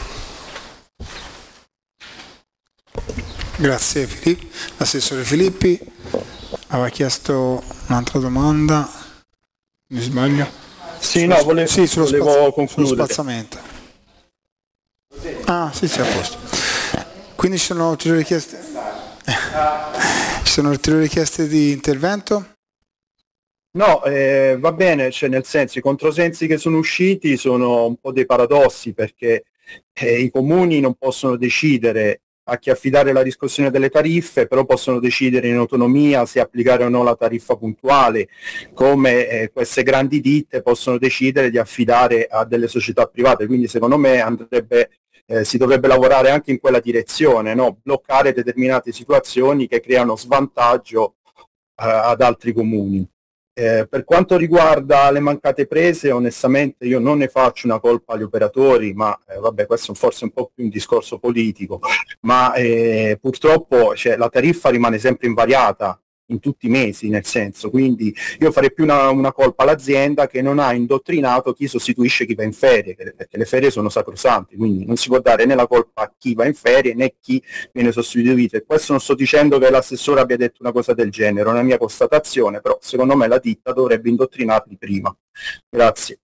Grazie Filippi. L'assessore Filippi aveva chiesto un'altra domanda, mi sbaglio? Sì, sullo, no, volevo, sì, sullo, volevo spazz- concludere. sullo spazzamento. Ah, sì, sì, a posto. Quindi ci sono ulteriori richieste? Ci sono ulteriori richieste di intervento? No, eh, va bene, cioè nel senso i controsensi che sono usciti sono un po' dei paradossi, perché eh, i comuni non possono decidere a chi affidare la riscossione delle tariffe, però possono decidere in autonomia se applicare o no la tariffa puntuale, come eh, queste grandi ditte possono decidere di affidare a delle società private. Quindi secondo me andrebbe Eh, si dovrebbe lavorare anche in quella direzione, no? Bloccare determinate situazioni che creano svantaggio eh, ad altri comuni. Eh, per quanto riguarda le mancate prese, onestamente io non ne faccio una colpa agli operatori, ma eh, vabbè, questo è forse un po' più un discorso politico, ma eh, purtroppo cioè, la tariffa rimane sempre invariata, in tutti i mesi, nel senso, quindi io farei più una, una colpa all'azienda che non ha indottrinato chi sostituisce chi va in ferie, perché le ferie sono sacrosanti, quindi non si può dare né la colpa a chi va in ferie né chi viene sostituito. E questo non sto dicendo che l'assessore abbia detto una cosa del genere, è una mia constatazione, però secondo me la ditta dovrebbe indottrinarli prima. Grazie.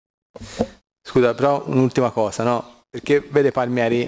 Scusa, però un'ultima cosa, no? Perché vede Palmieri,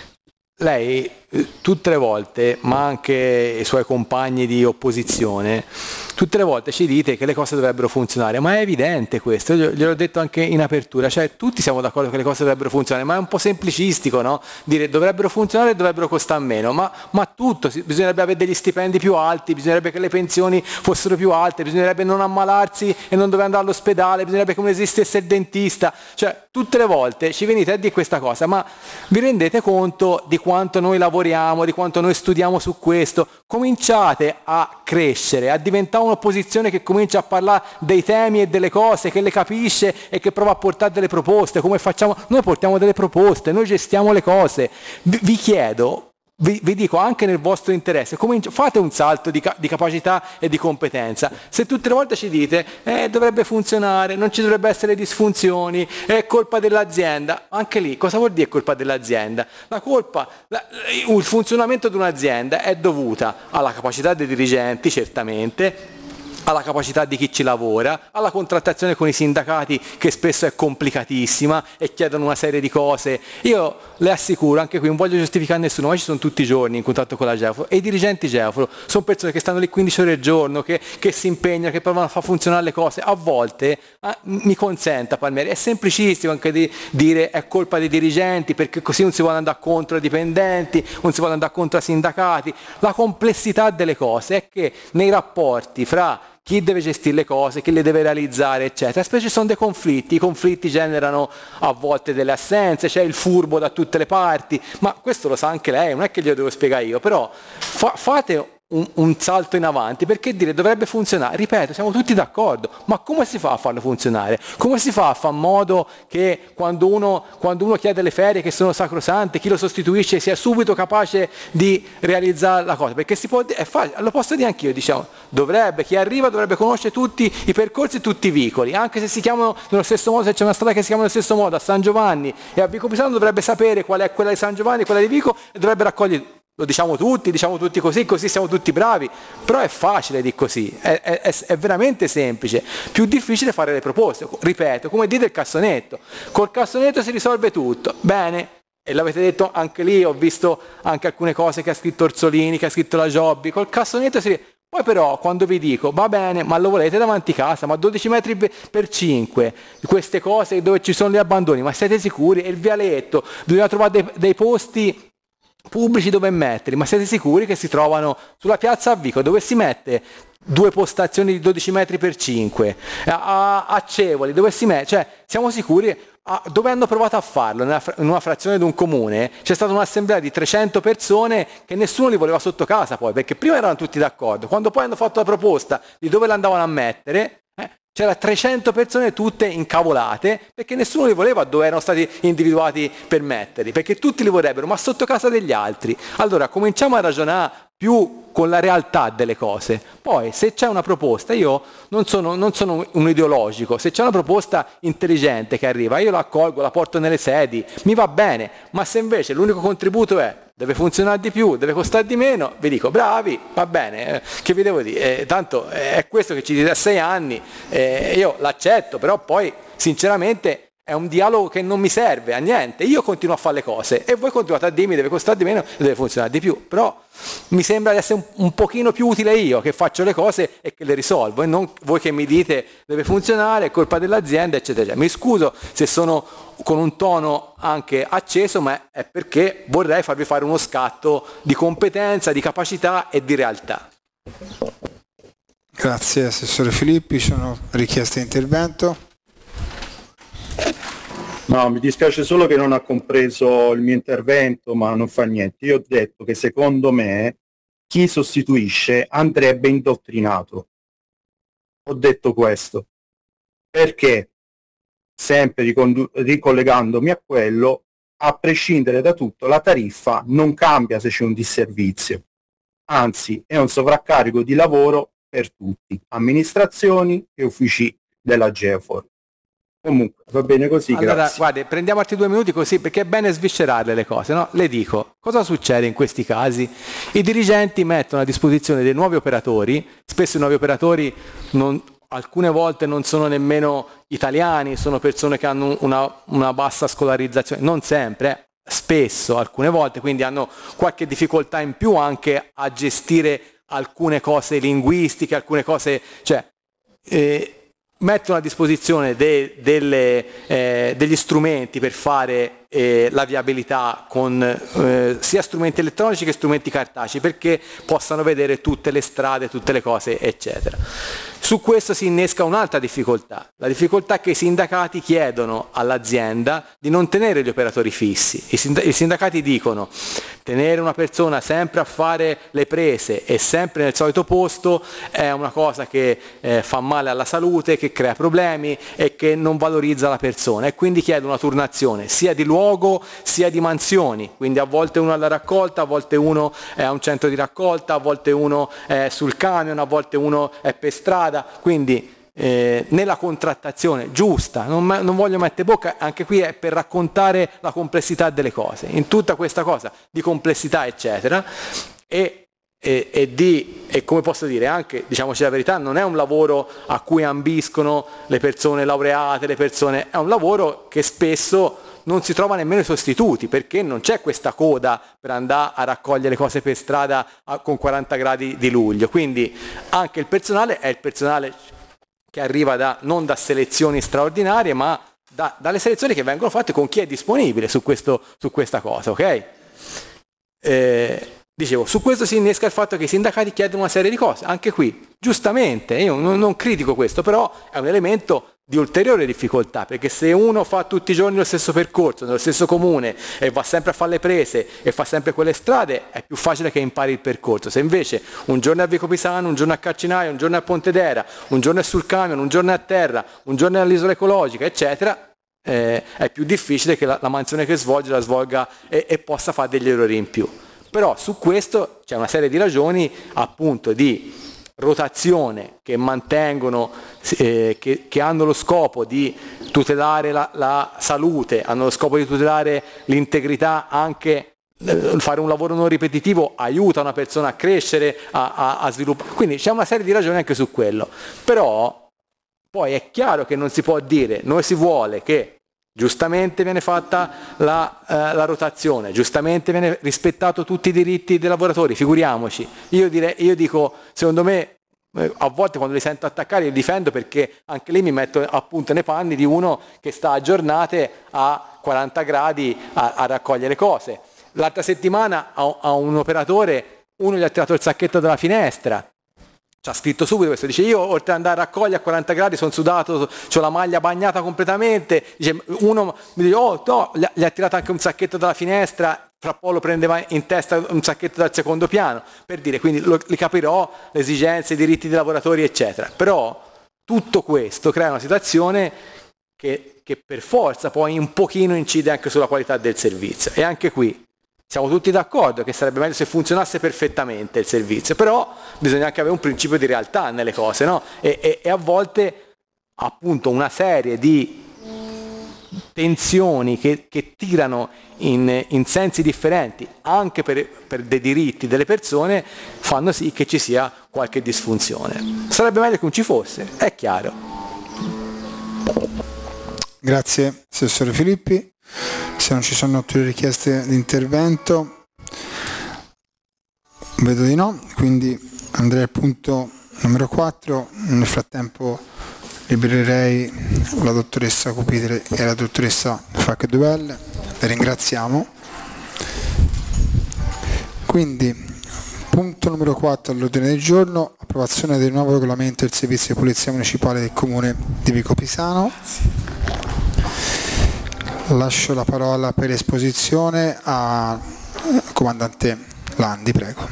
lei tutte le volte, ma anche i suoi compagni di opposizione, tutte le volte ci dite che le cose dovrebbero funzionare, ma è evidente questo, io gliel'ho detto anche in apertura, cioè tutti siamo d'accordo che le cose dovrebbero funzionare, ma è un po' semplicistico, no? Dire dovrebbero funzionare e dovrebbero costare meno, ma, ma tutto, bisognerebbe avere degli stipendi più alti, bisognerebbe che le pensioni fossero più alte, bisognerebbe non ammalarsi e non dover andare all'ospedale, bisognerebbe che non esistesse il dentista, cioè tutte le volte ci venite a dire questa cosa, ma vi rendete conto di quanto noi lavoriamo, di quanto noi studiamo su questo? Cominciate a crescere, a diventare un'opposizione che comincia a parlare dei temi e delle cose, che le capisce e che prova a portare delle proposte, come facciamo? Noi portiamo delle proposte, noi gestiamo le cose. Vi, vi chiedo, vi, vi dico anche nel vostro interesse, cominci, fate un salto di, di capacità e di competenza. Se tutte le volte ci dite eh, dovrebbe funzionare, non ci dovrebbe essere disfunzioni, è colpa dell'azienda, anche lì cosa vuol dire colpa dell'azienda? La colpa, la, il funzionamento di un'azienda è dovuta alla capacità dei dirigenti, certamente, alla capacità di chi ci lavora, alla contrattazione con i sindacati che spesso è complicatissima e chiedono una serie di cose. Io le assicuro, anche qui non voglio giustificare nessuno, ma ci sono tutti i giorni in contatto con la Geofolo e i dirigenti Geofolo sono persone che stanno lì quindici ore al giorno, che, che si impegnano, che provano a far funzionare le cose. A volte, eh, mi consenta Palmieri, è semplicistico anche di dire è colpa dei dirigenti perché così non si vuole andare contro i dipendenti, non si vuole andare contro i sindacati. La complessità delle cose è che nei rapporti fra chi deve gestire le cose, chi le deve realizzare, eccetera. Spesso ci sono dei conflitti, i conflitti generano a volte delle assenze, c'è il furbo da tutte le parti, ma questo lo sa anche lei, non è che glielo devo spiegare io, però fa- fate un, un salto in avanti, perché dire dovrebbe funzionare, ripeto, siamo tutti d'accordo, ma come si fa a farlo funzionare? Come si fa a fare in modo che quando uno, quando uno chiede le ferie che sono sacrosante, chi lo sostituisce sia subito capace di realizzare la cosa? Perché si può, è facile, lo posso dire anch'io, diciamo, dovrebbe, chi arriva dovrebbe conoscere tutti i percorsi e tutti i vicoli, anche se si chiamano nello stesso modo, se c'è una strada che si chiama nello stesso modo a San Giovanni e a Vico Pisano dovrebbe sapere qual è quella di San Giovanni, quella di Vico e dovrebbe raccogliere. Lo diciamo tutti, diciamo tutti così, così siamo tutti bravi, però è facile di così, è, è, è veramente semplice, più difficile fare le proposte, ripeto, come dite il cassonetto, col cassonetto si risolve tutto, bene, e l'avete detto anche lì, ho visto anche alcune cose che ha scritto Orsolini, che ha scritto la Giobbi, col cassonetto si risolve. Poi però quando vi dico, va bene, ma lo volete davanti casa, ma dodici metri per cinque, queste cose dove ci sono gli abbandoni, ma siete sicuri? E il vialetto, bisogna trovare dei, dei posti pubblici dove metterli, ma siete sicuri che si trovano sulla piazza a Vico dove si mette due postazioni di dodici metri per cinque a, a Cevoli dove si mette, cioè siamo sicuri a, dove hanno provato a farlo nella, in una frazione di un comune c'è stata un'assemblea di trecento persone che nessuno li voleva sotto casa poi, perché prima erano tutti d'accordo, quando poi hanno fatto la proposta di dove l'andavano a mettere c'era trecento persone tutte incavolate perché nessuno li voleva dove erano stati individuati per metterli, perché tutti li vorrebbero, ma sotto casa degli altri. Allora cominciamo a ragionare più con la realtà delle cose. Poi se c'è una proposta, io non sono, non sono un ideologico, se c'è una proposta intelligente che arriva, io la accolgo, la porto nelle sedi, mi va bene, ma se invece l'unico contributo è deve funzionare di più, deve costare di meno, vi dico bravi, va bene, eh, che vi devo dire, eh, tanto eh, è questo che ci dite da sei anni, eh, io l'accetto, però poi sinceramente è un dialogo che non mi serve a niente, io continuo a fare le cose e voi continuate a dirmi deve costare di meno e deve funzionare di più, però mi sembra di essere un, un pochino più utile io che faccio le cose e che le risolvo e non voi che mi dite deve funzionare, è colpa dell'azienda, eccetera, eccetera. Mi scuso se sono con un tono anche acceso, ma è perché vorrei farvi fare uno scatto di competenza, di capacità e di realtà. Grazie Assessore Filippi, ci sono richieste di intervento. No, mi dispiace solo che non ha compreso il mio intervento, ma non fa niente. Io ho detto che secondo me chi sostituisce andrebbe indottrinato. Ho detto questo. Perché, sempre ricondu- ricollegandomi a quello, a prescindere da tutto, la tariffa non cambia se c'è un disservizio. anzi è un sovraccarico di lavoro per tutti, amministrazioni e uffici della Geofor. Comunque va bene così, allora, grazie. Guardi, prendiamo altri due minuti così, perché è bene sviscerarle le cose, no? Le dico, cosa succede in questi casi? I dirigenti mettono a disposizione dei nuovi operatori, spesso i nuovi operatori non, alcune volte non sono nemmeno italiani, sono persone che hanno una, una bassa scolarizzazione, non sempre, eh, spesso, alcune volte, quindi hanno qualche difficoltà in più anche a gestire alcune cose linguistiche, alcune cose, cioè... Eh, mettono a disposizione de, delle, eh, degli strumenti per fare eh, la viabilità con eh, sia strumenti elettronici che strumenti cartacei, perché possano vedere tutte le strade, tutte le cose, eccetera. Su questo si innesca un'altra difficoltà, la difficoltà che i sindacati chiedono all'azienda di non tenere gli operatori fissi. I, sind- i sindacati dicono: tenere una persona sempre a fare le prese e sempre nel solito posto è una cosa che eh, fa male alla salute, che crea problemi e che non valorizza la persona, e quindi chiedono una turnazione sia di luogo sia di mansioni, quindi a volte uno alla raccolta, a volte uno è a un centro di raccolta, a volte uno è sul camion, a volte uno è per strada. Quindi eh, nella contrattazione giusta, non, non voglio mettere bocca, anche qui è per raccontare la complessità delle cose, in tutta questa cosa di complessità eccetera, e, e, e di, e come posso dire, anche, diciamoci la verità, non è un lavoro a cui ambiscono le persone laureate, le persone, è un lavoro che spesso non si trova nemmeno i sostituti, perché non c'è questa coda per andare a raccogliere cose per strada a, con quaranta gradi di luglio, quindi anche il personale è il personale che arriva da, non da selezioni straordinarie, ma da, dalle selezioni che vengono fatte con chi è disponibile su, questo, su questa cosa, ok? Eh, dicevo, su questo si innesca il fatto che i sindacati chiedono una serie di cose, anche qui, giustamente, io non, non critico questo, però è un elemento di ulteriore difficoltà, perché se uno fa tutti i giorni lo stesso percorso, nello stesso comune, e va sempre a fare le prese e fa sempre quelle strade, è più facile che impari il percorso. Se invece un giorno è a Vico Pisano, un giorno è a Carcinaio, un giorno è a Pontedera, un giorno è sul camion, un giorno è a terra, un giorno è all'isola ecologica, eccetera, eh, è più difficile che la, la mansione che svolge la svolga e, e possa fare degli errori in più. Però su questo c'è una serie di ragioni, appunto, di rotazione che mantengono, eh, che, che hanno lo scopo di tutelare la, la salute, hanno lo scopo di tutelare l'integrità, anche eh, fare un lavoro non ripetitivo aiuta una persona a crescere, a, a, a sviluppare, quindi c'è una serie di ragioni anche su quello. Però poi è chiaro che non si può dire, noi si vuole che giustamente viene fatta la, eh, la rotazione, giustamente viene rispettato tutti i diritti dei lavoratori, figuriamoci. Io, direi, io dico, secondo me, eh, a volte quando li sento attaccare li difendo, perché anche lì mi metto appunto nei panni di uno che sta a giornate a quaranta gradi a, a raccogliere cose. L'altra settimana a, a un operatore, uno gli ha tirato il sacchetto dalla finestra. Ci ha scritto subito questo, dice: io oltre ad andare a raccogliere a quaranta gradi sono sudato, ho la maglia bagnata completamente, dice, uno mi dice: oh no, gli ha tirato anche un sacchetto dalla finestra, fra poco lo prendeva in testa un sacchetto dal secondo piano, per dire, quindi lo, li capirò, le esigenze, i diritti dei lavoratori eccetera, però tutto questo crea una situazione che, che per forza poi un pochino incide anche sulla qualità del servizio, e anche qui siamo tutti d'accordo che sarebbe meglio se funzionasse perfettamente il servizio, però bisogna anche avere un principio di realtà nelle cose, no? E, e, e a volte appunto una serie di tensioni che, che tirano in, in sensi differenti anche per, per dei diritti delle persone fanno sì che ci sia qualche disfunzione. Sarebbe meglio che non ci fosse, è chiaro. Grazie, Assessore Filippi. Se non ci sono altre richieste di intervento, vedo di no, quindi andrei al punto numero quattro. Nel frattempo libererei la dottoressa Cupitere e la dottoressa Faccheduel, le ringraziamo. Quindi punto numero quattro all'ordine del giorno: approvazione del nuovo regolamento del servizio di polizia municipale del comune di Vico Pisano. Lascio la parola per esposizione a comandante Landi, prego.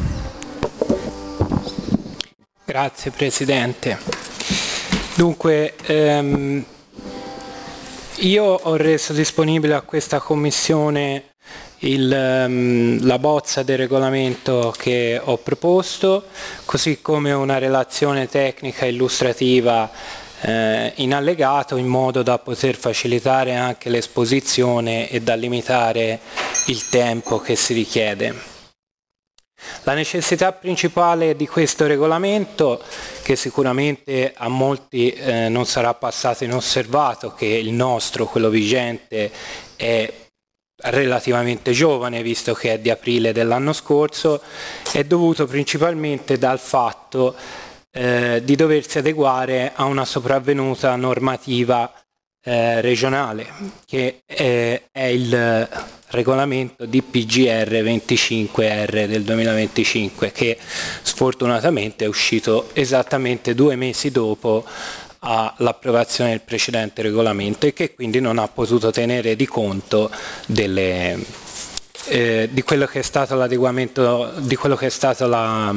Grazie Presidente. Dunque, ehm, io ho reso disponibile a questa Commissione il, um, la bozza del regolamento che ho proposto, così come una relazione tecnica illustrativa eh, in allegato, in modo da poter facilitare anche l'esposizione e da limitare il tempo che si richiede. La necessità principale di questo regolamento, che sicuramente a molti eh, non sarà passato inosservato, che il nostro, quello vigente, è relativamente giovane, visto che è di aprile dell'anno scorso, è dovuto principalmente dal fatto eh, di doversi adeguare a una sopravvenuta normativa eh, regionale, che è, è il regolamento D P G R venticinque R del duemilaventicinque, che sfortunatamente è uscito esattamente due mesi dopo all'approvazione del precedente regolamento e che quindi non ha potuto tenere di conto delle, eh, di quello che è stato l'adeguamento, di quello che è stato la,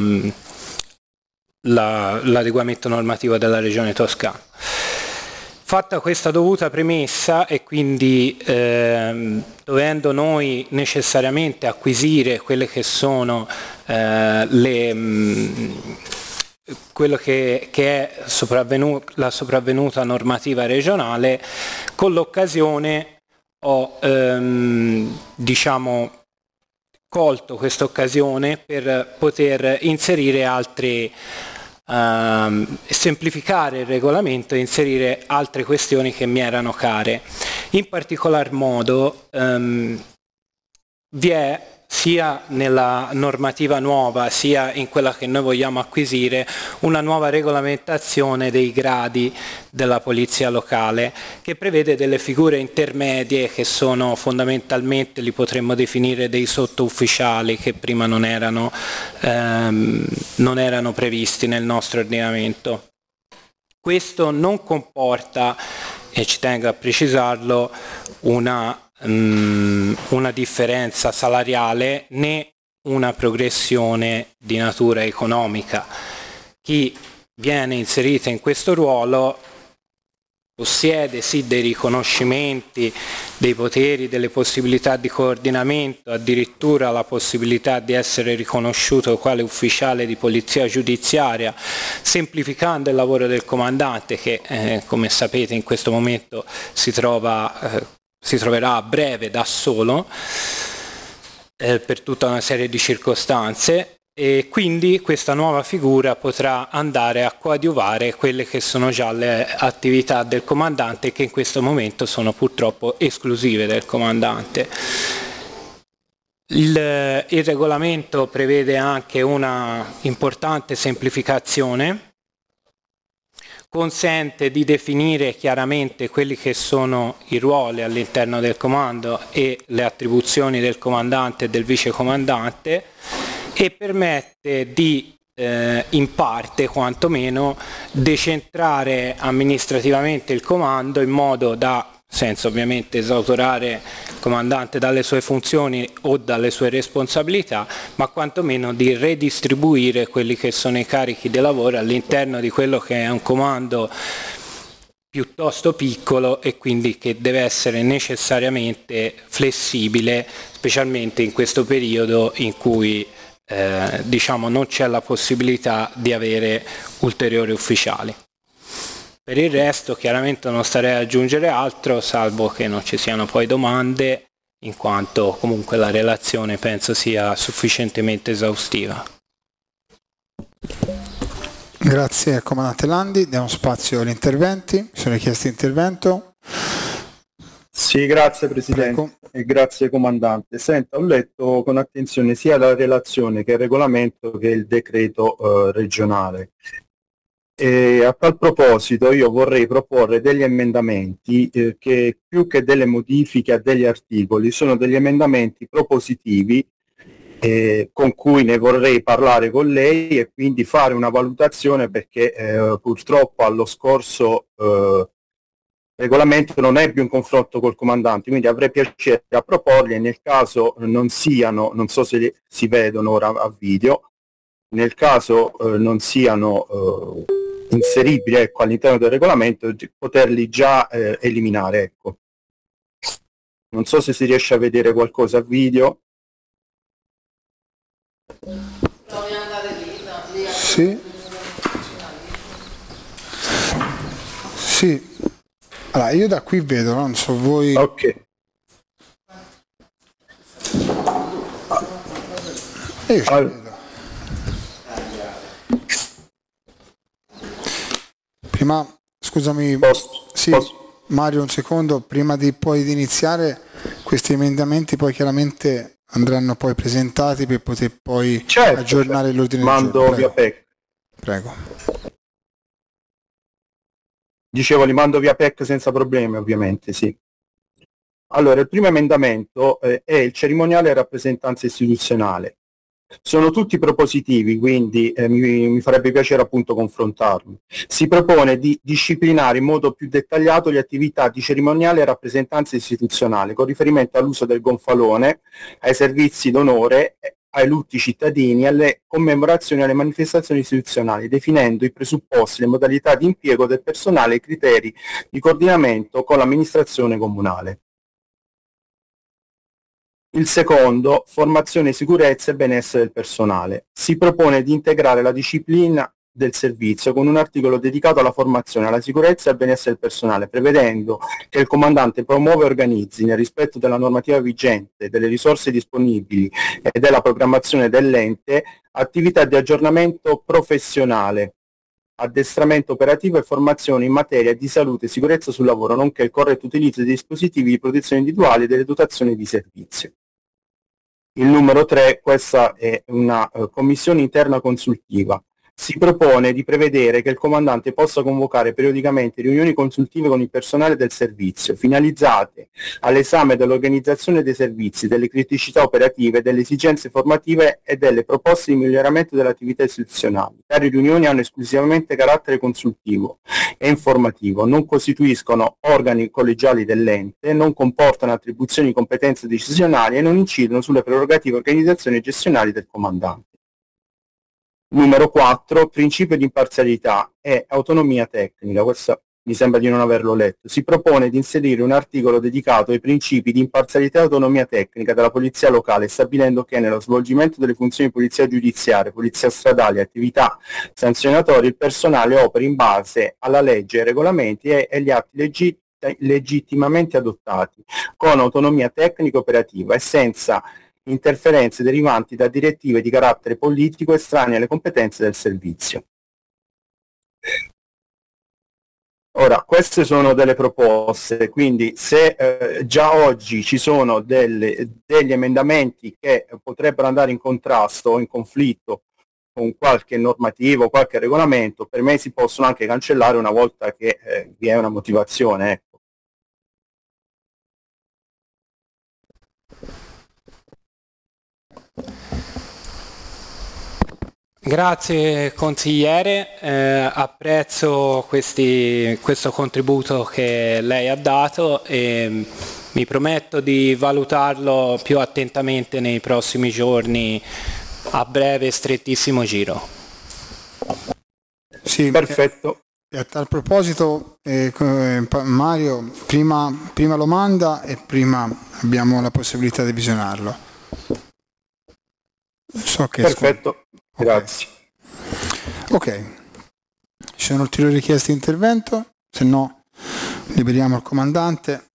la, l'adeguamento normativo della Regione Toscana. Fatta questa dovuta premessa e quindi ehm, dovendo noi necessariamente acquisire quelle che sono eh, le, mh, quello che, che è sopravvenu- la sopravvenuta normativa regionale, con l'occasione ho ehm, diciamo colto questa occasione per poter inserire altri Uh, semplificare il regolamento e inserire altre questioni che mi erano care. In particolar modo um, vi è sia nella normativa nuova sia in quella che noi vogliamo acquisire una nuova regolamentazione dei gradi della polizia locale, che prevede delle figure intermedie che sono fondamentalmente, li potremmo definire dei sottufficiali, che prima non erano, ehm, non erano previsti nel nostro ordinamento. Questo non comporta, e ci tengo a precisarlo, una una differenza salariale né una progressione di natura economica. Chi viene inserito in questo ruolo possiede sì dei riconoscimenti, dei poteri, delle possibilità di coordinamento, addirittura la possibilità di essere riconosciuto quale ufficiale di polizia giudiziaria, semplificando il lavoro del comandante che eh, come sapete in questo momento si trova eh, si troverà a breve da solo eh, per tutta una serie di circostanze, e quindi questa nuova figura potrà andare a coadiuvare quelle che sono già le attività del comandante, che in questo momento sono purtroppo esclusive del comandante. Il, il regolamento prevede anche una importante semplificazione, consente di definire chiaramente quelli che sono i ruoli all'interno del comando e le attribuzioni del comandante e del vicecomandante, e permette di eh, in parte quantomeno decentrare amministrativamente il comando in modo da, senza ovviamente esautorare il comandante dalle sue funzioni o dalle sue responsabilità, ma quantomeno di redistribuire quelli che sono i carichi di lavoro all'interno di quello che è un comando piuttosto piccolo e quindi che deve essere necessariamente flessibile, specialmente in questo periodo in cui eh, diciamo non c'è la possibilità di avere ulteriori ufficiali. Per il resto chiaramente non starei ad aggiungere altro, salvo che non ci siano poi domande, in quanto comunque la relazione penso sia sufficientemente esaustiva. Grazie Comandante Landi, diamo spazio agli interventi, sono richiesti intervento. Sì, grazie Presidente. Prego. E grazie Comandante. Senta, ho letto con attenzione sia la relazione che il regolamento che il decreto eh, regionale. E a tal proposito io vorrei proporre degli emendamenti eh, che più che delle modifiche a degli articoli sono degli emendamenti propositivi eh, con cui ne vorrei parlare con lei e quindi fare una valutazione, perché eh, purtroppo allo scorso eh, regolamento non ebbe un confronto col comandante, quindi avrei piacere a proporli e nel caso non siano, non so se li, si vedono ora a video, nel caso eh, non siano eh, inseribili ecco, all'interno del regolamento, poterli già eh, eliminare. Ecco. Non so se si riesce a vedere qualcosa a video. Sì. Sì. Allora, io da qui vedo, non so voi... Ok. Io ci All... vedo. Prima, scusami, Posso? sì, Posso? Mario, un secondo, prima di poi di iniziare, questi emendamenti poi chiaramente andranno poi presentati per poter poi certo, aggiornare certo. l'ordine Mando del giorno. via P E C. Prego. Dicevo, li mando via P E C senza problemi, ovviamente, sì. Allora, il primo emendamento eh, è il cerimoniale e rappresentanza istituzionale. Sono tutti propositivi, quindi eh, mi, mi farebbe piacere appunto confrontarli. Si propone di disciplinare in modo più dettagliato le attività di cerimoniale e rappresentanza istituzionale con riferimento all'uso del gonfalone, ai servizi d'onore, ai lutti cittadini, alle commemorazioni e alle manifestazioni istituzionali, definendo i presupposti, le modalità di impiego del personale e i criteri di coordinamento con l'amministrazione comunale. Il secondo, formazione, sicurezza e benessere del personale. Si propone di integrare la disciplina del servizio con un articolo dedicato alla formazione, alla sicurezza e al benessere del personale, prevedendo che il comandante promuove e organizzi, nel rispetto della normativa vigente, delle risorse disponibili e della programmazione dell'ente, attività di aggiornamento professionale, addestramento operativo e formazione in materia di salute e sicurezza sul lavoro, nonché il corretto utilizzo dei dispositivi di protezione individuale e delle dotazioni di servizio. Il numero tre, questa è una uh, commissione interna consultiva. Si propone di prevedere che il comandante possa convocare periodicamente riunioni consultive con il personale del servizio, finalizzate all'esame dell'organizzazione dei servizi, delle criticità operative, delle esigenze formative e delle proposte di miglioramento delle attività istituzionali. Tali riunioni hanno esclusivamente carattere consultivo e informativo, non costituiscono organi collegiali dell'ente, non comportano attribuzioni di competenze decisionali e non incidono sulle prerogative organizzazioni e gestionali del comandante. Numero quattro, principio di imparzialità e autonomia tecnica. Questo mi sembra di non averlo letto. Si propone di inserire un articolo dedicato ai principi di imparzialità e autonomia tecnica della polizia locale, stabilendo che nello svolgimento delle funzioni di polizia giudiziaria, polizia stradale e attività sanzionatorie il personale opera in base alla legge, ai regolamenti e agli atti legit- legittimamente adottati, con autonomia tecnica operativa e senza interferenze derivanti da direttive di carattere politico estranee alle competenze del servizio. Ora, queste sono delle proposte, quindi se eh, già oggi ci sono delle, degli emendamenti che potrebbero andare in contrasto o in conflitto con qualche normativo, qualche regolamento, per me si possono anche cancellare una volta che eh, vi è una motivazione, ecco. Grazie consigliere, eh, apprezzo questi, questo contributo che lei ha dato e mi prometto di valutarlo più attentamente nei prossimi giorni a breve strettissimo giro. Sì, perfetto. E a tal proposito, eh, Mario, prima, prima lo manda e prima abbiamo la possibilità di visionarlo. So che perfetto. Grazie. Ok, ci sono ulteriori richieste di intervento, se no liberiamo il comandante,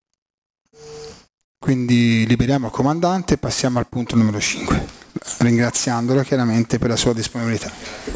quindi liberiamo il comandante e passiamo al punto numero cinque, ringraziandolo chiaramente per la sua disponibilità.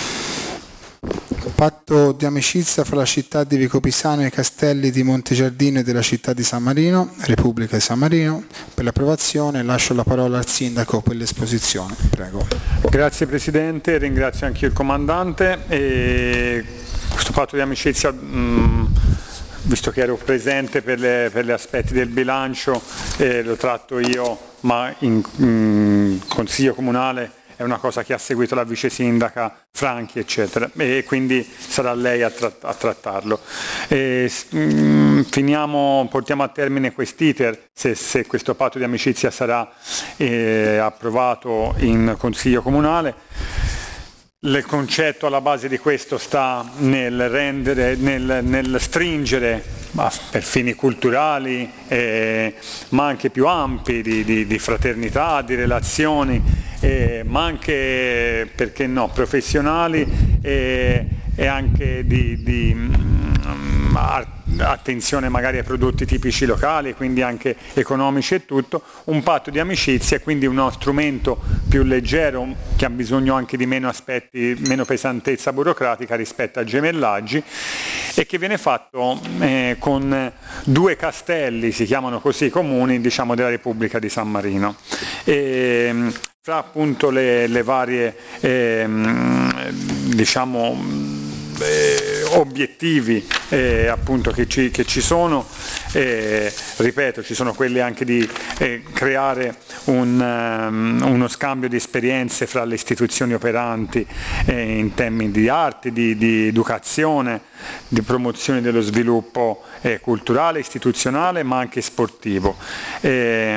Patto di amicizia fra la città di Vicopisano e i castelli di Montegiardino e della città di San Marino, Repubblica di San Marino. Per l'approvazione lascio la parola al sindaco per l'esposizione. Prego. Grazie Presidente, ringrazio anche il comandante. E questo patto di amicizia, mh, visto che ero presente per, le, per gli aspetti del bilancio, eh, lo tratto io, ma in mh, Consiglio Comunale è una cosa che ha seguito la vice sindaca Franchi, eccetera, e quindi sarà lei a, tra- a trattarlo. E, mh, finiamo, portiamo a termine quest'iter, se, se questo patto di amicizia sarà eh, approvato in Consiglio Comunale. Il concetto alla base di questo sta nel rendere, nel, nel stringere per fini culturali, eh, ma anche più ampi, di, di, di fraternità, di relazioni, eh, ma anche, perché no, professionali e, e anche di, di um, attenzione magari ai prodotti tipici locali, quindi anche economici e tutto, un patto di amicizia e quindi uno strumento più leggero che ha bisogno anche di meno aspetti, meno pesantezza burocratica rispetto a gemellaggi, e che viene fatto eh, con due castelli, si chiamano così i comuni, diciamo, della Repubblica di San Marino. E, fra appunto le, le varie eh, diciamo Eh, obiettivi eh, appunto che ci, che ci sono, eh, ripeto, ci sono quelli anche di eh, creare un, um, uno scambio di esperienze fra le istituzioni operanti eh, in termini di arte, di, di educazione, di promozione dello sviluppo eh, culturale, istituzionale, ma anche sportivo. Eh,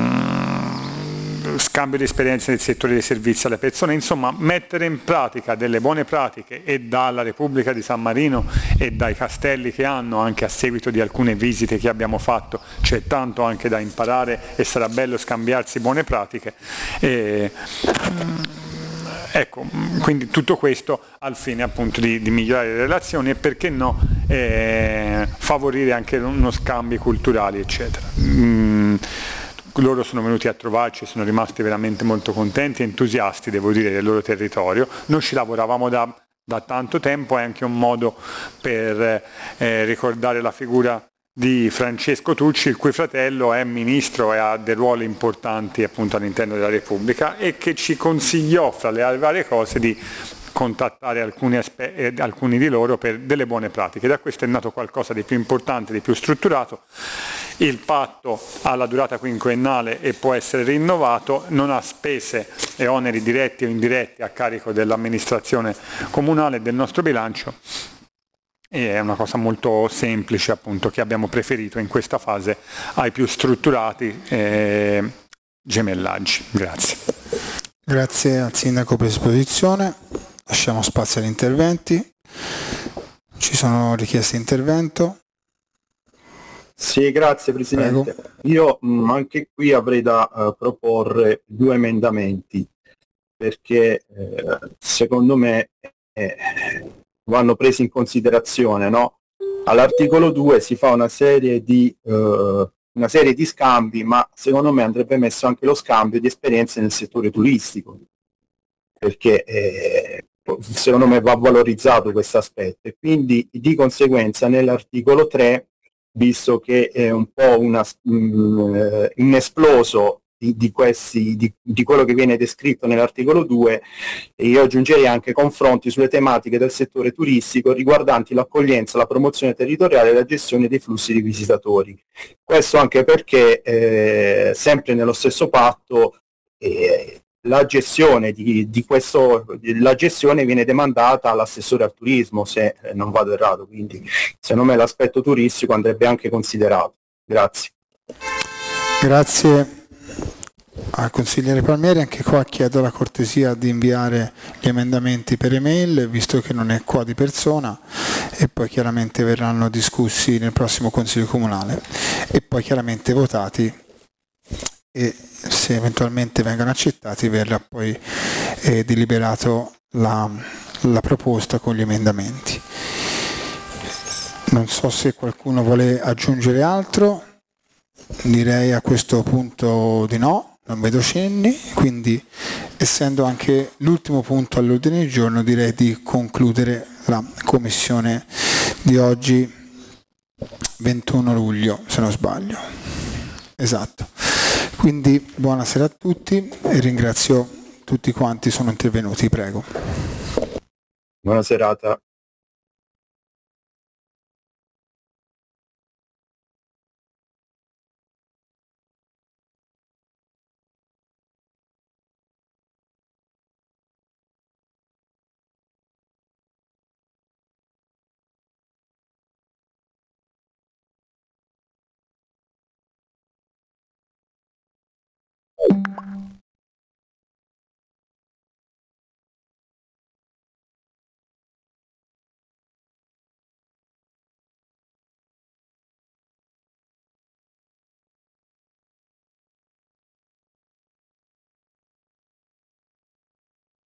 scambio di esperienze nel settore dei servizi alle persone, insomma mettere in pratica delle buone pratiche, e dalla Repubblica di San Marino e dai castelli che hanno, anche a seguito di alcune visite che abbiamo fatto, c'è tanto anche da imparare e sarà bello scambiarsi buone pratiche. E, ecco, quindi tutto questo al fine appunto di, di migliorare le relazioni e, perché no, eh, favorire anche uno scambio culturali, eccetera. Mm, Loro sono venuti a trovarci, sono rimasti veramente molto contenti e entusiasti, devo dire, del loro territorio. Noi ci lavoravamo da, da tanto tempo, è anche un modo per eh, ricordare la figura di Francesco Tucci, il cui fratello è ministro e ha dei ruoli importanti appunto all'interno della Repubblica, e che ci consigliò, fra le varie cose, di contattare alcuni, aspe- alcuni di loro per delle buone pratiche. Da questo è nato qualcosa di più importante, di più strutturato. Il patto ha la durata quinquennale e può essere rinnovato, non ha spese e oneri diretti o indiretti a carico dell'amministrazione comunale e del nostro bilancio, e è una cosa molto semplice appunto, che abbiamo preferito in questa fase ai più strutturati eh, gemellaggi. Grazie. Grazie al Sindaco per l'esposizione. Lasciamo spazio agli interventi. Ci sono richieste di intervento? Sì, grazie Presidente. Prego. Io mh, anche qui avrei da uh, proporre due emendamenti, perché eh, secondo me eh, vanno presi in considerazione, no? All'articolo due si fa una serie di uh, una serie di scambi, ma secondo me andrebbe messo anche lo scambio di esperienze nel settore turistico, perché eh, secondo me va valorizzato questo aspetto, e quindi di conseguenza nell'articolo tre, visto che è un po' una, mh, inesploso di, di, questi, di, di quello che viene descritto nell'articolo due, io aggiungerei anche confronti sulle tematiche del settore turistico riguardanti l'accoglienza, la promozione territoriale e la gestione dei flussi di visitatori. Questo anche perché eh, sempre nello stesso patto eh, la gestione di, di questo, la gestione viene demandata all'assessore al turismo, se non vado errato, quindi secondo me l'aspetto turistico andrebbe anche considerato. Grazie. Grazie al consigliere Palmieri. Anche qua chiedo la cortesia di inviare gli emendamenti per email, visto che non è qua di persona, e poi chiaramente verranno discussi nel prossimo Consiglio Comunale e poi chiaramente votati, e se eventualmente vengono accettati verrà poi eh, deliberato la, la proposta con gli emendamenti. Non so se qualcuno vuole aggiungere altro, direi a questo punto di no, non vedo cenni, quindi essendo anche l'ultimo punto all'ordine del giorno direi di concludere la commissione di oggi, ventuno luglio se non sbaglio. Esatto. Quindi buonasera a tutti e ringrazio tutti quanti sono intervenuti, prego. Buona serata.